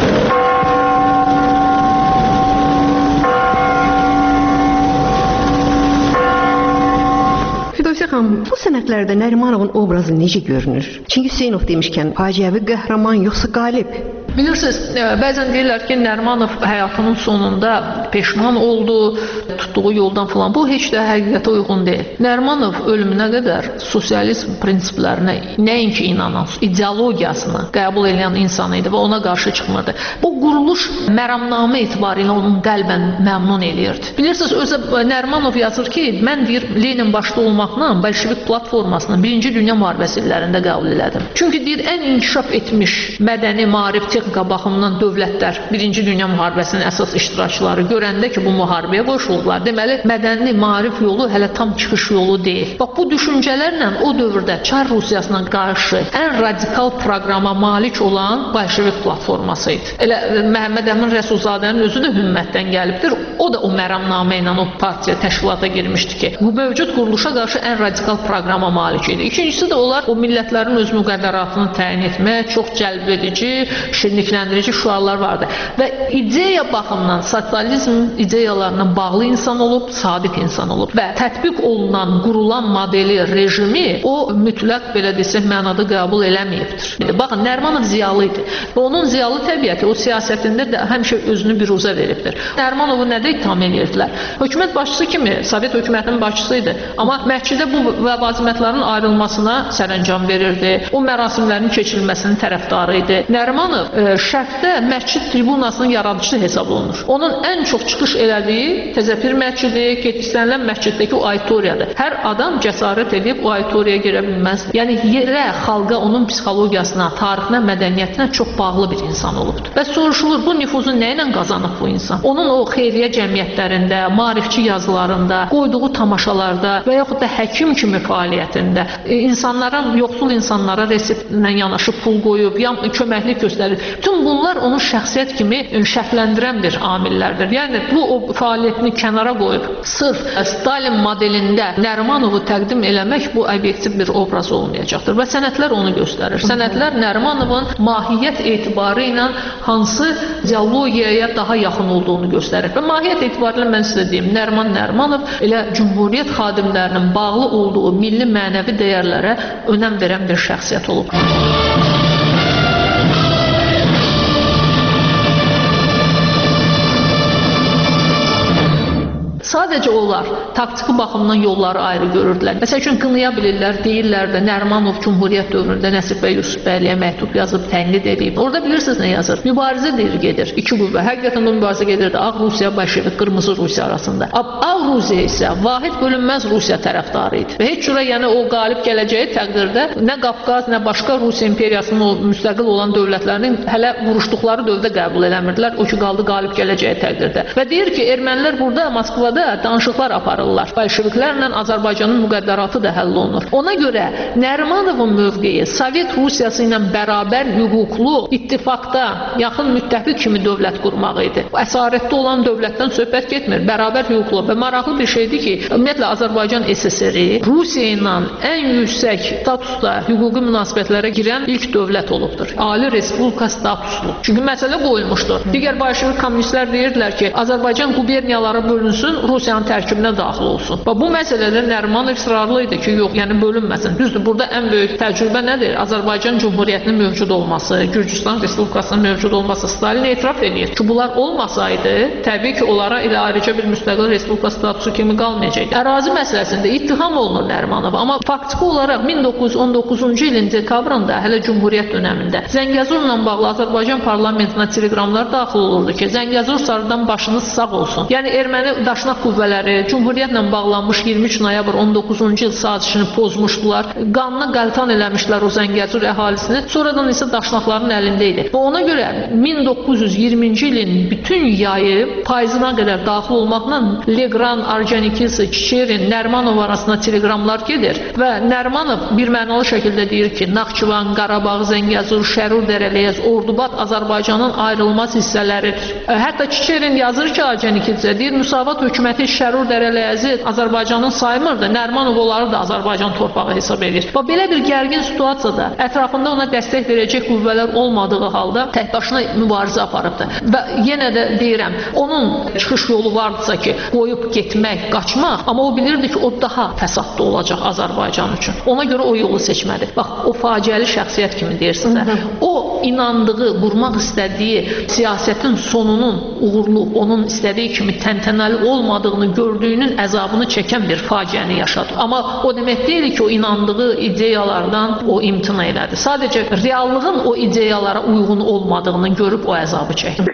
Bu sənədlərdə Nərimanovun obrazı necə görünür? Çünki Hüseynov demişkən, faciəvi qəhrəman yoxsa qalib? Bilirsiniz, bəzən deyirlər ki, Nərimanov həyatının sonunda peşman oldu, tutduğu yoldan falan. Bu heç də həqiqətə uyğun deyil. Nərimanov ölümünə qədər sosializm prinsiplərinə nəinki inanan, ideologiyasını qəbul edən insan idi və ona qarşı çıxmırdı. Bu quruluş məramnamə etibarilə onun qəlbən məmnun eləyirdi. Bilirsiniz, özü Nərimanov yazır ki, mən deyir, Lenin başda olmaqla Bolşevik platformasını 1-ci Dünya müharibəsi illərində qəbul elədim. Çünki deyir, ən inkişaf etmiş mədəni, maarif, texnika baxımından dövlətlər 1-ci Dünya müharibəsinin əsas iştirakçıları görəndə ki, bu müharibəyə qoşuldular. Deməli, mədəni, maarif yolu hələ tam çıxış yolu deyil. Bax, bu düşüncələrlə o dövrdə Çar Rusiyasına qarşı ən radikal proqrama malik olan Bolşevik platforması idi. Elə Məhəmməd Əmin Rəsulzadənin özü də Hümmətdən gəlibdir. O da o məramnamə ilə o partiya təşkilata girmişdi ki, bu mövcud quruluşa qarşı ən radikal proqrama malik idi. İkincisi də onlar o millətlərin öz müqəddəratını təyin etmək, çox cəlb edici, şirinlikləndirici şüarlar vardı. Və ideya baxımından sosializm ideyalarına bağlı insan olub, sadiq insan olub. Və tətbiq olunan, qurulan modeli, rejimi o mütləq, belə desək, mənada qəbul eləməyibdir. Baxın, Nərimanov ziyalı idi. Və onun ziyalı təbiəti o siyasətində də həmişə özünü biruzə veribdir. Nərimanovu nədə ittiham edirdilər? Hökumət başçısı kimi, Sovet hökumətinin başçısı idi. Amma məhkidə bu ləvazimətlərin ayrılmasına sərəncam verirdi. O mərasimlərin keçirilməsinin tərəfdarı idi. Nərimanov şərqdə məscid tribunasının yaradıcısı hesab olunur. Onun ən çox çıxış elədiyi Təzəpir məscidi, istənilən məsciddəki o auditoriyadır. Hər adam cəsarət edib o auditoriyaya girə bilməz. Yəni yerə, xalqa, onun psixologiyasına, tarixinə, mədəniyyətinə çox bağlı bir insan olubdur. Və soruşulur, bu nüfuzu nə ilə qazanıb bu insan? Onun o xeyriyyə cəmiyyətlərində, maarifçi yazılarında, qoyduğu tamaşalarda və yaxud da həkim kimi fəaliyyətində insanlara, yoxsul insanlara reseptlə yanaşı pul qoyub, köməklik göstərir. Bütün bunlar onun şəxsiyyət kimi şərtləndirən bir amillərdir. Yəni bu o fəaliyyətini kənara qoyub sırf Stalin modelində Nərimanovu təqdim eləmək bu obyektiv bir obraz olmayacaqdır və sənədlər onu göstərir. Sənədlər Nərimanovun mahiyyət etibarı ilə hansı ideologiyaya daha yaxın olduğunu göstərir. Və mahiyyət etibarı ilə mən sizə deyim, Nəriman Nərimanov elə Cümhuriyyət xadimlərinin bağlı olduğu milli mənəvi dəyərlərə önəm verən bir şəxsiyyət olub. Sadəcə onlar taktiki baxımdan yolları ayrı görürdülər. Məsəl üçün qınaya bilirlər, deyirlər də Nərimanov Cümhuriyyət dövründə Nəsib bəy Yusufbəyliyə məktub yazıb tənqid edib. Orada bilirsiniz nə yazır? Mübarizə deyir gedir. İki qüvvə. Həqiqətən də mübarizə gedirdi. Ağ Rusiya, Bolşevik, Qırmızı Rusiya arasında. Ağ Rusiya isə vahid bölünməz Rusiya tərəfdarı idi. Və heç cürə yəni o qalib gələcəyi təqdirdə nə Qafqaz, nə başqa Rusiya imperiyasının o müstəqil olan dövlətlərinin hələ vuruşduqları dövrdə qəbul eləmirdilər. O ki qaldı qalib gələcəyi təqdirdə. Və deyir ki, ermənilər burada Moskvada danışıqlar danışıqlar aparırlar. Bolşeviklərlə Azərbaycanın müqəddəratı da həll olunur. Ona görə Nərimanovun mövqeyi Sovet Rusiyası ilə bərabər hüquqlu ittifaqda yaxın müttəfiq kimi dövlət qurmaq idi. Əsarətdə olan dövlətdən söhbət getmir. Bərabər hüquqlu və maraqlı bir şeydir ki, ümumiyyətlə Azərbaycan SSR-i Rusiya ilə ən yüksək statusda hüquqi münasibətlərə girən ilk dövlət olubdur. Ali Respublika statuslu. Çünki məsələ qoyulmuşdur. Digər bolşevik kommunistlər deyirdilər ki, Azərbaycan quberniyalara bölünsün, Rusiyanın tərkibinə daxil olsun. Və bu məsələdə Nərimanov ısrarlı idi ki, yox, yəni bölünməsin. Düzdür, burada ən böyük təcrübə nədir? Azərbaycan Cumhuriyyətinin mövcud olması, Gürcüstan Respublikasının mövcud olması. Stalin etiraf edir ki, bunlar olmasaydı, təbii ki, onlara elə ayrıca bir müstəqil respublika statusu kimi qalmayacaqdı. Ərazi məsələsində ittiham olunur Nərimanov, amma faktiki olaraq 1919-cu ilin dekabrında, hələ Cumhuriyyət dönəmində Zəngəzurla bağlı Azərbaycan parlamentinə teleqramlar daxil olurdu ki, Zəngəzur sarıdan başınız sağ olsun. Yəni erməni daşnaq qüvvələri Cumhuriyyətlə bağlanmış 23 noyabr 19-cu il sazişini pozmuşdular. Qanlı qəltan eləmişlər o Zəngəzur əhalisini. Sonradan isə daşnaqların əlində idi. Və ona görə 1920-ci ilin bütün yayı payızına qədər daxil olmaqla Leqran, Orconikidze, Çiçerin, Nərimanov arasında teleqramlar gedir və Nərimanov bir mənalı şəkildə deyir ki, Naxçıvan, Qarabağ, Zəngəzur, Şərur Dərəliyəz, Ordubad Azərbaycanın ayrılmaz hissələridir. Hətta Çiçerin yazır ki, Orconikidze deyir, Müsavat hökuməti Şərur Dərəliyəzi Azərbaycanın saymırdı, Nərimanov onları da Azərbaycan torpağı hesab edir. Və belə bir gərgin situasiyada ətrafında ona dəstək verəcək qüvvələr olmadığı halda tək başına mübarizə aparıbdır. Və yenə də deyirəm, onun çıxış yolu vardısa ki, qoyub getmək, qaçmaq, amma o bilirdi ki, o daha fəsadlı olacaq Azərbaycan üçün. Ona görə o yolu seçmədi. Bax, o faciəli şəxsiyyət kimi deyirsinizə, o inandığı, qurmaq istədiyi siyasətin sonunun uğurlu, onun istədiyi kimi təntənəli olmadığını gördüyünün əzabını çəkən bir faciəni yaşadı. Amma o demək deyil ki, o inandığı ideyalardan o imtina elədi. Sadəcə reallığın o ideyalara uyğun olmadığını görüb o əzabı çəkdi.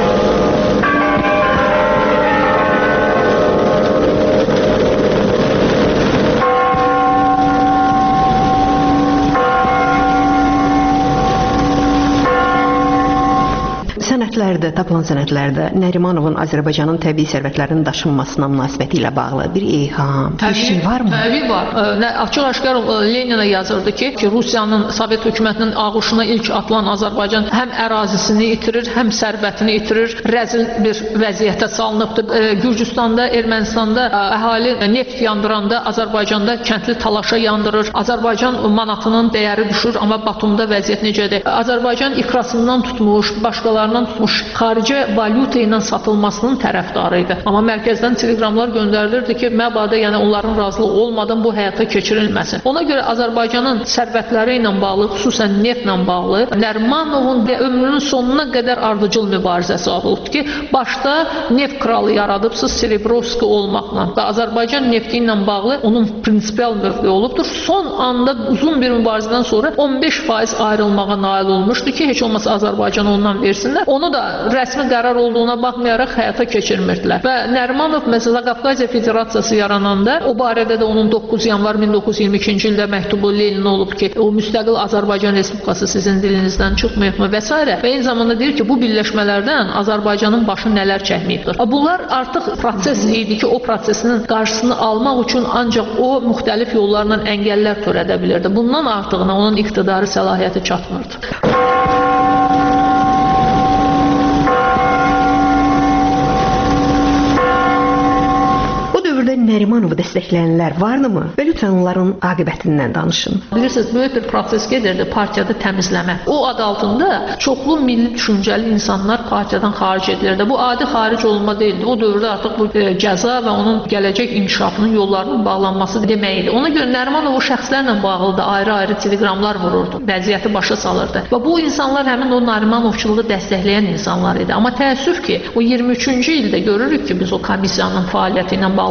Sənədlərdə, tapılan sənədlərdə Nərimanovun Azərbaycanın təbii sərvətlərinin daşınmasına münasibəti ilə bağlı bir eyham, bir şey varmı? Təbii var. Açıq-aşkar Leninə yazırdı ki, Rusiyanın, Sovet hökumətinin ağuşuna ilk atılan Azərbaycan həm ərazisini itirir, həm sərvətini itirir, rəzil bir vəziyyətə salınıbdır. Gürcüstanda, Ermənistanda əhali neft yandıranda Azərbaycanda kəndli talaşa yandırır. Azərbaycan manatının dəyəri düşür, amma Batumda vəziyyət necədir? Azərbaycan ikrasından tutmuş, başqalarından tutmuş xarici valyuta ilə satılmasının tərəfdarı idi. Amma mərkəzdən teleqramlar göndərilirdi ki, məbadə, yəni onların razılığı olmadan bu həyata keçirilməsin. Ona görə Azərbaycanın sərvətləri ilə bağlı, xüsusən neftlə bağlı Nərimanovun ömrünün sonuna qədər ardıcıl mübarizəsi olubdur ki, başda neft kralı yaradıbsız Serebrovski olmaqla və Azərbaycan nefti ilə bağlı onun prinsipial mövqeyi olubdur. Son anda uzun bir mübarizədən sonra 15% ayrılmağa nail olmuşdu ki, heç olmasa Azərbaycan ondan versinlər. Onu da rəsmi qərar olduğuna baxmayaraq həyata keçirmirdilər. Və Nərimanov məsələn Qafqaziya Federasiyası yarananda o barədə də onun 9 yanvar 1922-ci ildə məktubu Leninə olub ki, o müstəqil Azərbaycan Respublikası sizin dilinizdən çıxmayıbmı və s. Və eyni zamanda deyir ki, bu birləşmələrdən Azərbaycanın başı nələr çəkməyibdir. Bunlar artıq proses idi ki, o prosesinin qarşısını almaq üçün ancaq o müxtəlif yollarla əngəllər törədə bilirdi. Bundan artığına onun iqtidarı səlahiyyəti çatmırdı. Nərimanovu dəstəkləyənlər varmı? Və lütfən onların aqibətindən danışın. Bilirsiniz, böyük bir proses gedirdi partiyada təmizləmə. O ad altında çoxlu milli düşüncəli insanlar partiyadan xaric edilirdi. Bu adi xaric olunma deyildi. O dövrdə artıq bu cəza və onun gələcək inkişafının yollarının bağlanması demək idi. Ona görə Nərimanov o şəxslərlə bağlı da ayrı-ayrı teleqramlar vururdu. Vəziyyəti başa salırdı. Və bu insanlar həmin o Nərimanovçuluğu dəstəkləyən insanlar idi. Amma təəssüf ki, o 23-cü ildə görürük ki, biz o komissiyanın fəaliyyəti ilə bağlı iclaslar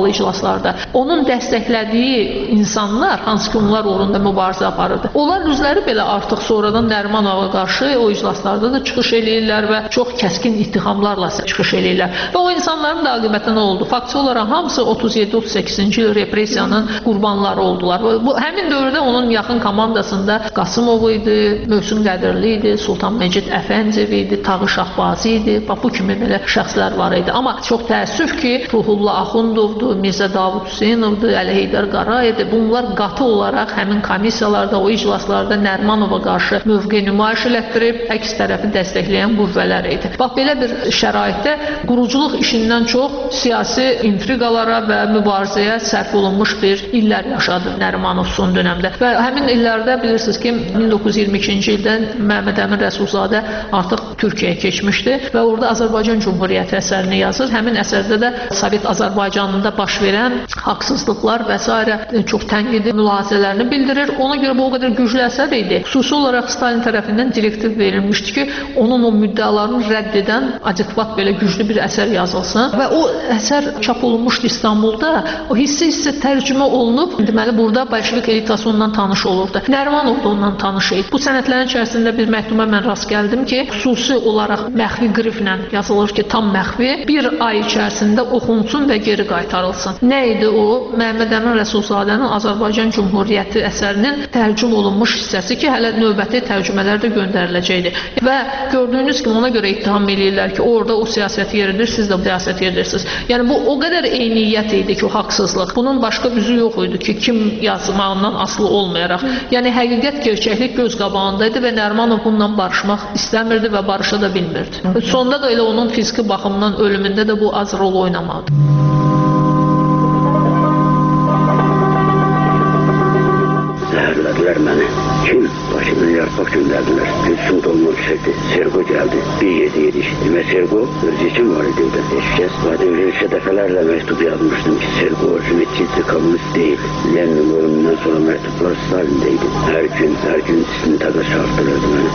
iclaslarda onun dəstəklədiyi insanlar, hansı ki onlar uğrunda mübarizə aparırdı. Onlar özləri belə artıq sonradan Nərimanova qarşı o iclaslarda da çıxış eləyirlər və çox kəskin ittihamlarla çıxış eləyirlər. Və o insanların da aqibətə nə oldu? Faktiki olaraq hamısı 37-38-ci il repressiyanın qurbanları oldular. Bu həmin dövrdə onun yaxın komandasında Qasımov idi, Möhsün Qədirli idi, Sultan Mecid Əfəndiyev idi, Tağı Şahbazi idi. Bu kimi belə şəxslər var idi. Amma çox təəssüf ki, Ruhullah Axundovdur, Mirzə Davud Hüseynovdur, Əli Heydər Qarayevdir. Bunlar qatı olaraq həmin komissiyalarda, o iclaslarda Nərimanova qarşı mövqe nümayiş elətdirib, əks tərəfi dəstəkləyən qüvvələr idi. Bax, belə bir şəraitdə quruculuq işindən çox siyasi intriqalara və mübarizəyə sərf olunmuş bir illər yaşadı Nərimanov son dönəmdə. Və həmin illərdə bilirsiniz ki, 1922-ci ildə Məhəmməd Əmin Rəsulzadə artıq Türkiyəyə keçmişdi və orada Azərbaycan Cümhuriyyəti əsərini yazır. Həmin əsərdə də Sovet Azərbaycanında baş verən haqsızlıqlar və s. çox tənqidi mülahizələrini bildirir. Ona görə bu o qədər güclü əsər idi. Xüsusi olaraq Stalin tərəfindən direktiv verilmişdi ki, onun o müddəalarını rədd edən adekvat belə güclü bir əsər yazılsın. Və o əsər çap olunmuşdu İstanbulda. O hissə tərcümə olunub. Deməli, burada Bolşevik elitası ondan tanış olurdu. Nərimanov da ondan tanış idi. Bu sənədlərin içərisində bir məktuba mən rast gəldim ki, xüsusi olaraq məxfi qriflə yazılır ki, tam məxfi bir ay içərisində oxunsun və geri qaytarılsın. Nə idi o? Məhəmməd Əmin Rəsulzadənin Azərbaycan Cümhuriyyəti əsərinin tərcüm olunmuş hissəsi ki, hələ növbəti tərcümələr də göndəriləcəkdi. Və gördüyünüz kimi ona görə ittiham eləyirlər ki, orada o siyasət yeridir, siz də bu siyasət yeridirsiniz. Yəni bu o qədər eyniyyət idi ki, o haqsızlıq. Bunun başqa üzü yox idi ki, kim yazmağından asılı olmayaraq. Yəni həqiqət, gerçəklik göz qabağındaydı və Nərimanov bununla barışmaq istəmirdi və barışa da bilmirdi. Sonda da elə onun fiziki baxımdan ölümündə də bu az rol oynamadı. Zəhərlədilər məni. Kim? Başımın yarpaq göndərdilər. Gülsüm dolmaq istədi. Sergo gəldi. Bir yedik. Demə Sergo özü için var idi evdə. Heç kəs. Zaten Reis'e dəfələrlə məktub yazmışdım ki, Sergo hükümetçisi komünist deyil. Lenin ölümündən sonra məktublar Stalin'deydi. Hər gün istintaqa çarptırırdı məni.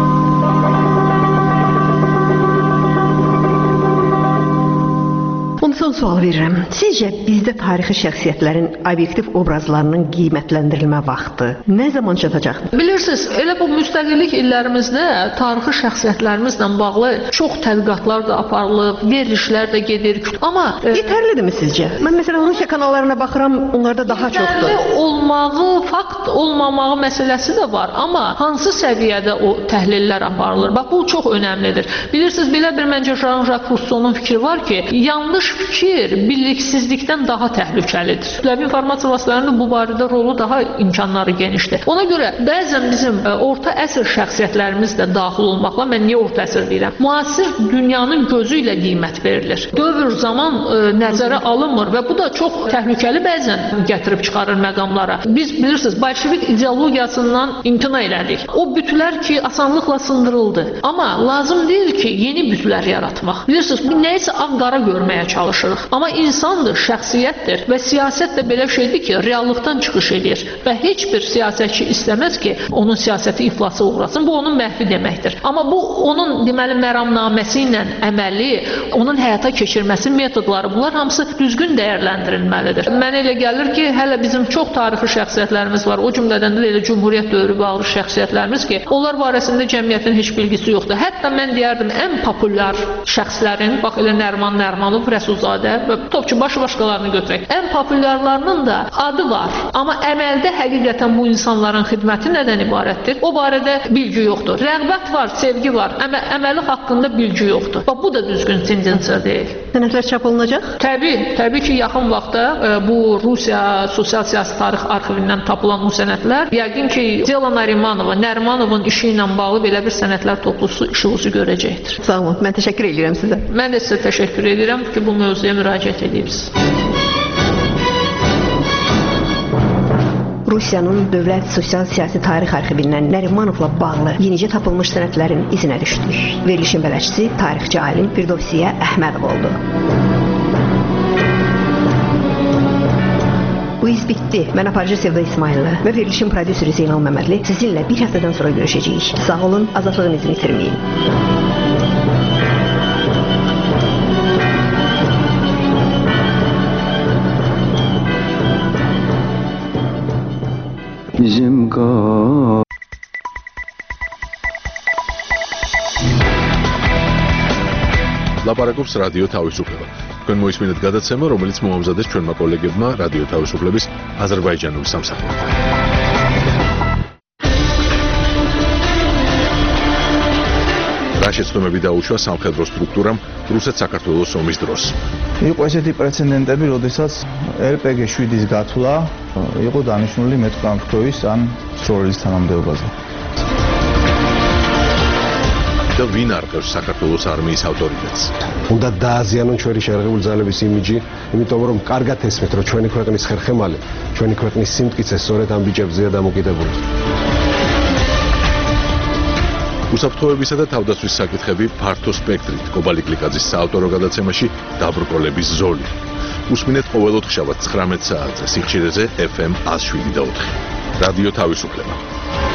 Son sual verirəm. Sizcə bizdə tarixi şəxsiyyətlərin obyektiv obrazlarının qiymətləndirilmə vaxtı nə zaman çatacaq? Bilirsiniz, elə bu müstəqillik illərimizdə tarixi şəxsiyyətlərimizlə bağlı çox tədqiqatlar da aparılıb, verilişlər də gedir. Amma yetərlidirmi sizcə? Mən məsələn Rusiya kanallarına baxıram, onlarda daha çoxdur. Yetərli olmağı, fakt olmamağı məsələsi də var. Amma hansı səviyyədə o təhlillər aparılır? Bax, bu çox önəmlidir. Bilirsiniz, belə bir məncə Jean-Jacques Rousseau'nun fikri var ki, yanlış fikir biliksizlikdən daha təhlükəlidir. Kütləvi informasiya vasitələrinin bu barədə rolu daha imkanları genişdir. Ona görə bəzən bizim orta əsr şəxsiyyətlərimiz də daxil olmaqla, mən niyə orta əsr deyirəm? Müasir dünyanın gözü ilə qiymət verilir. Dövr zaman nəzərə alınmır və bu da çox təhlükəli bəzən gətirib çıxarır məqamlara. Biz bilirsiniz, Bolşevik ideologiyasından imtina elədik. O bütlər ki, asanlıqla sındırıldı. Amma lazım deyil ki, yeni bütlər yaratmaq. Bilirsiniz, nəyisə ağ-qara görməyə çalışırıq. Amma insandır, şəxsiyyətdir və siyasət də belə şeydir ki, reallıqdan çıxış edir və heç bir siyasətçi istəməz ki, onun siyasəti iflasa uğrasın. Bu onun məhvi deməkdir. Amma bu onun deməli məramnaməsi ilə əməli, onun həyata keçirməsi metodları, bunlar hamısı düzgün dəyərləndirilməlidir. Mənə elə gəlir ki, hələ bizim çox tarixi şəxsiyyətlərimiz var. O cümlədən də elə Cümhuriyyət dövrü bağlı şəxsiyyətlərimiz ki, onlar barəsində cəmiyyətin heç bilgisi yoxdur. Hətta mən deyərdim, ən populyar şəxslərin, bax elə Nəriman Nərimanov, Rəsulzadə və tutaq ki, başqalarını götürək. Ən populyarlarının da adı var. Amma əməldə həqiqətən bu insanların xidməti nədən ibarətdir? O barədə bilgi yoxdur. Rəğbət var, sevgi var. Əməli haqqında bilgi yoxdur. Bax, bu da düzgün tendensiya deyil. Sənədlər çap olunacaq? Təbii ki, yaxın vaxtda bu Rusiya Sosial Siyasi Tarix Arxivindən tapılan bu sənədlər, yəqin ki, Dela Narimanova, Nərimanovun işi ilə bağlı belə bir sənədlər toplusu işığı görəcəkdir. Sağ olun, mən təşəkkür edirəm sizə. Mən də sizə təşəkkür edirəm ki, bu mövzuya müraciət edirsiniz. Rusiyanın Dövlət Sosial-Siyasi Tarix Arxivindən Nərimanovla bağlı yenicə tapılmış sənədlərin izinə düşdük. Verilişin bələdçisi tarixçi alim Firdovsiyə Əhmədov oldu. Bu iz bitdi. Mən aparıcı Sevda İsmaillə və verilişin prodüseri Zeynal Məmmədli sizinlə bir həftədən sonra görüşəcəyik. Sağ olun, azadlığınızı itirməyin. ლაპარაკობს რადიო თავისუფლება. თქვენ მოისმინეთ გადაცემა, რომელიც მოამზადეს ჩვენმა კოლეგებმა რადიო თავისუფლების აზერბაიჯანული სამსახურით. რა შეცდომები დაუშვა სამხედრო სტრუქტურამ რუსეთ-საქართველოს ომის დროს. იყო ესეთი პრეცედენტები, როდესაც RPG 7-ის გათვლა იყო დანიშნული მეტყამფროის ან სროლის თანამდებობაზე. და ვინ არყევს საქართველოს არმიის ავტორიტეტს? უნდა დააზიანონ ჩვენი შერყეული ძალების იმიჯი, იმიტომ რომ კარგად ესმით, რომ ჩვენი ქვეყნის ხერხემალი, ჩვენი ქვეყნის სიმტკიცე სწორედ ამ ბიჭებზეა დამოკიდებული. უსაფრთხოებისა და თავდაცვის საკითხები ფართო სპექტრით კობალი კლიკაძის საავტორო გადაცემაში დაბრკოლების ზოლი. უსმინეთ ყოველ ოთხშაბათს 19 საათზე სიხშირეზე FM 107.4. რადიო თავისუფლება.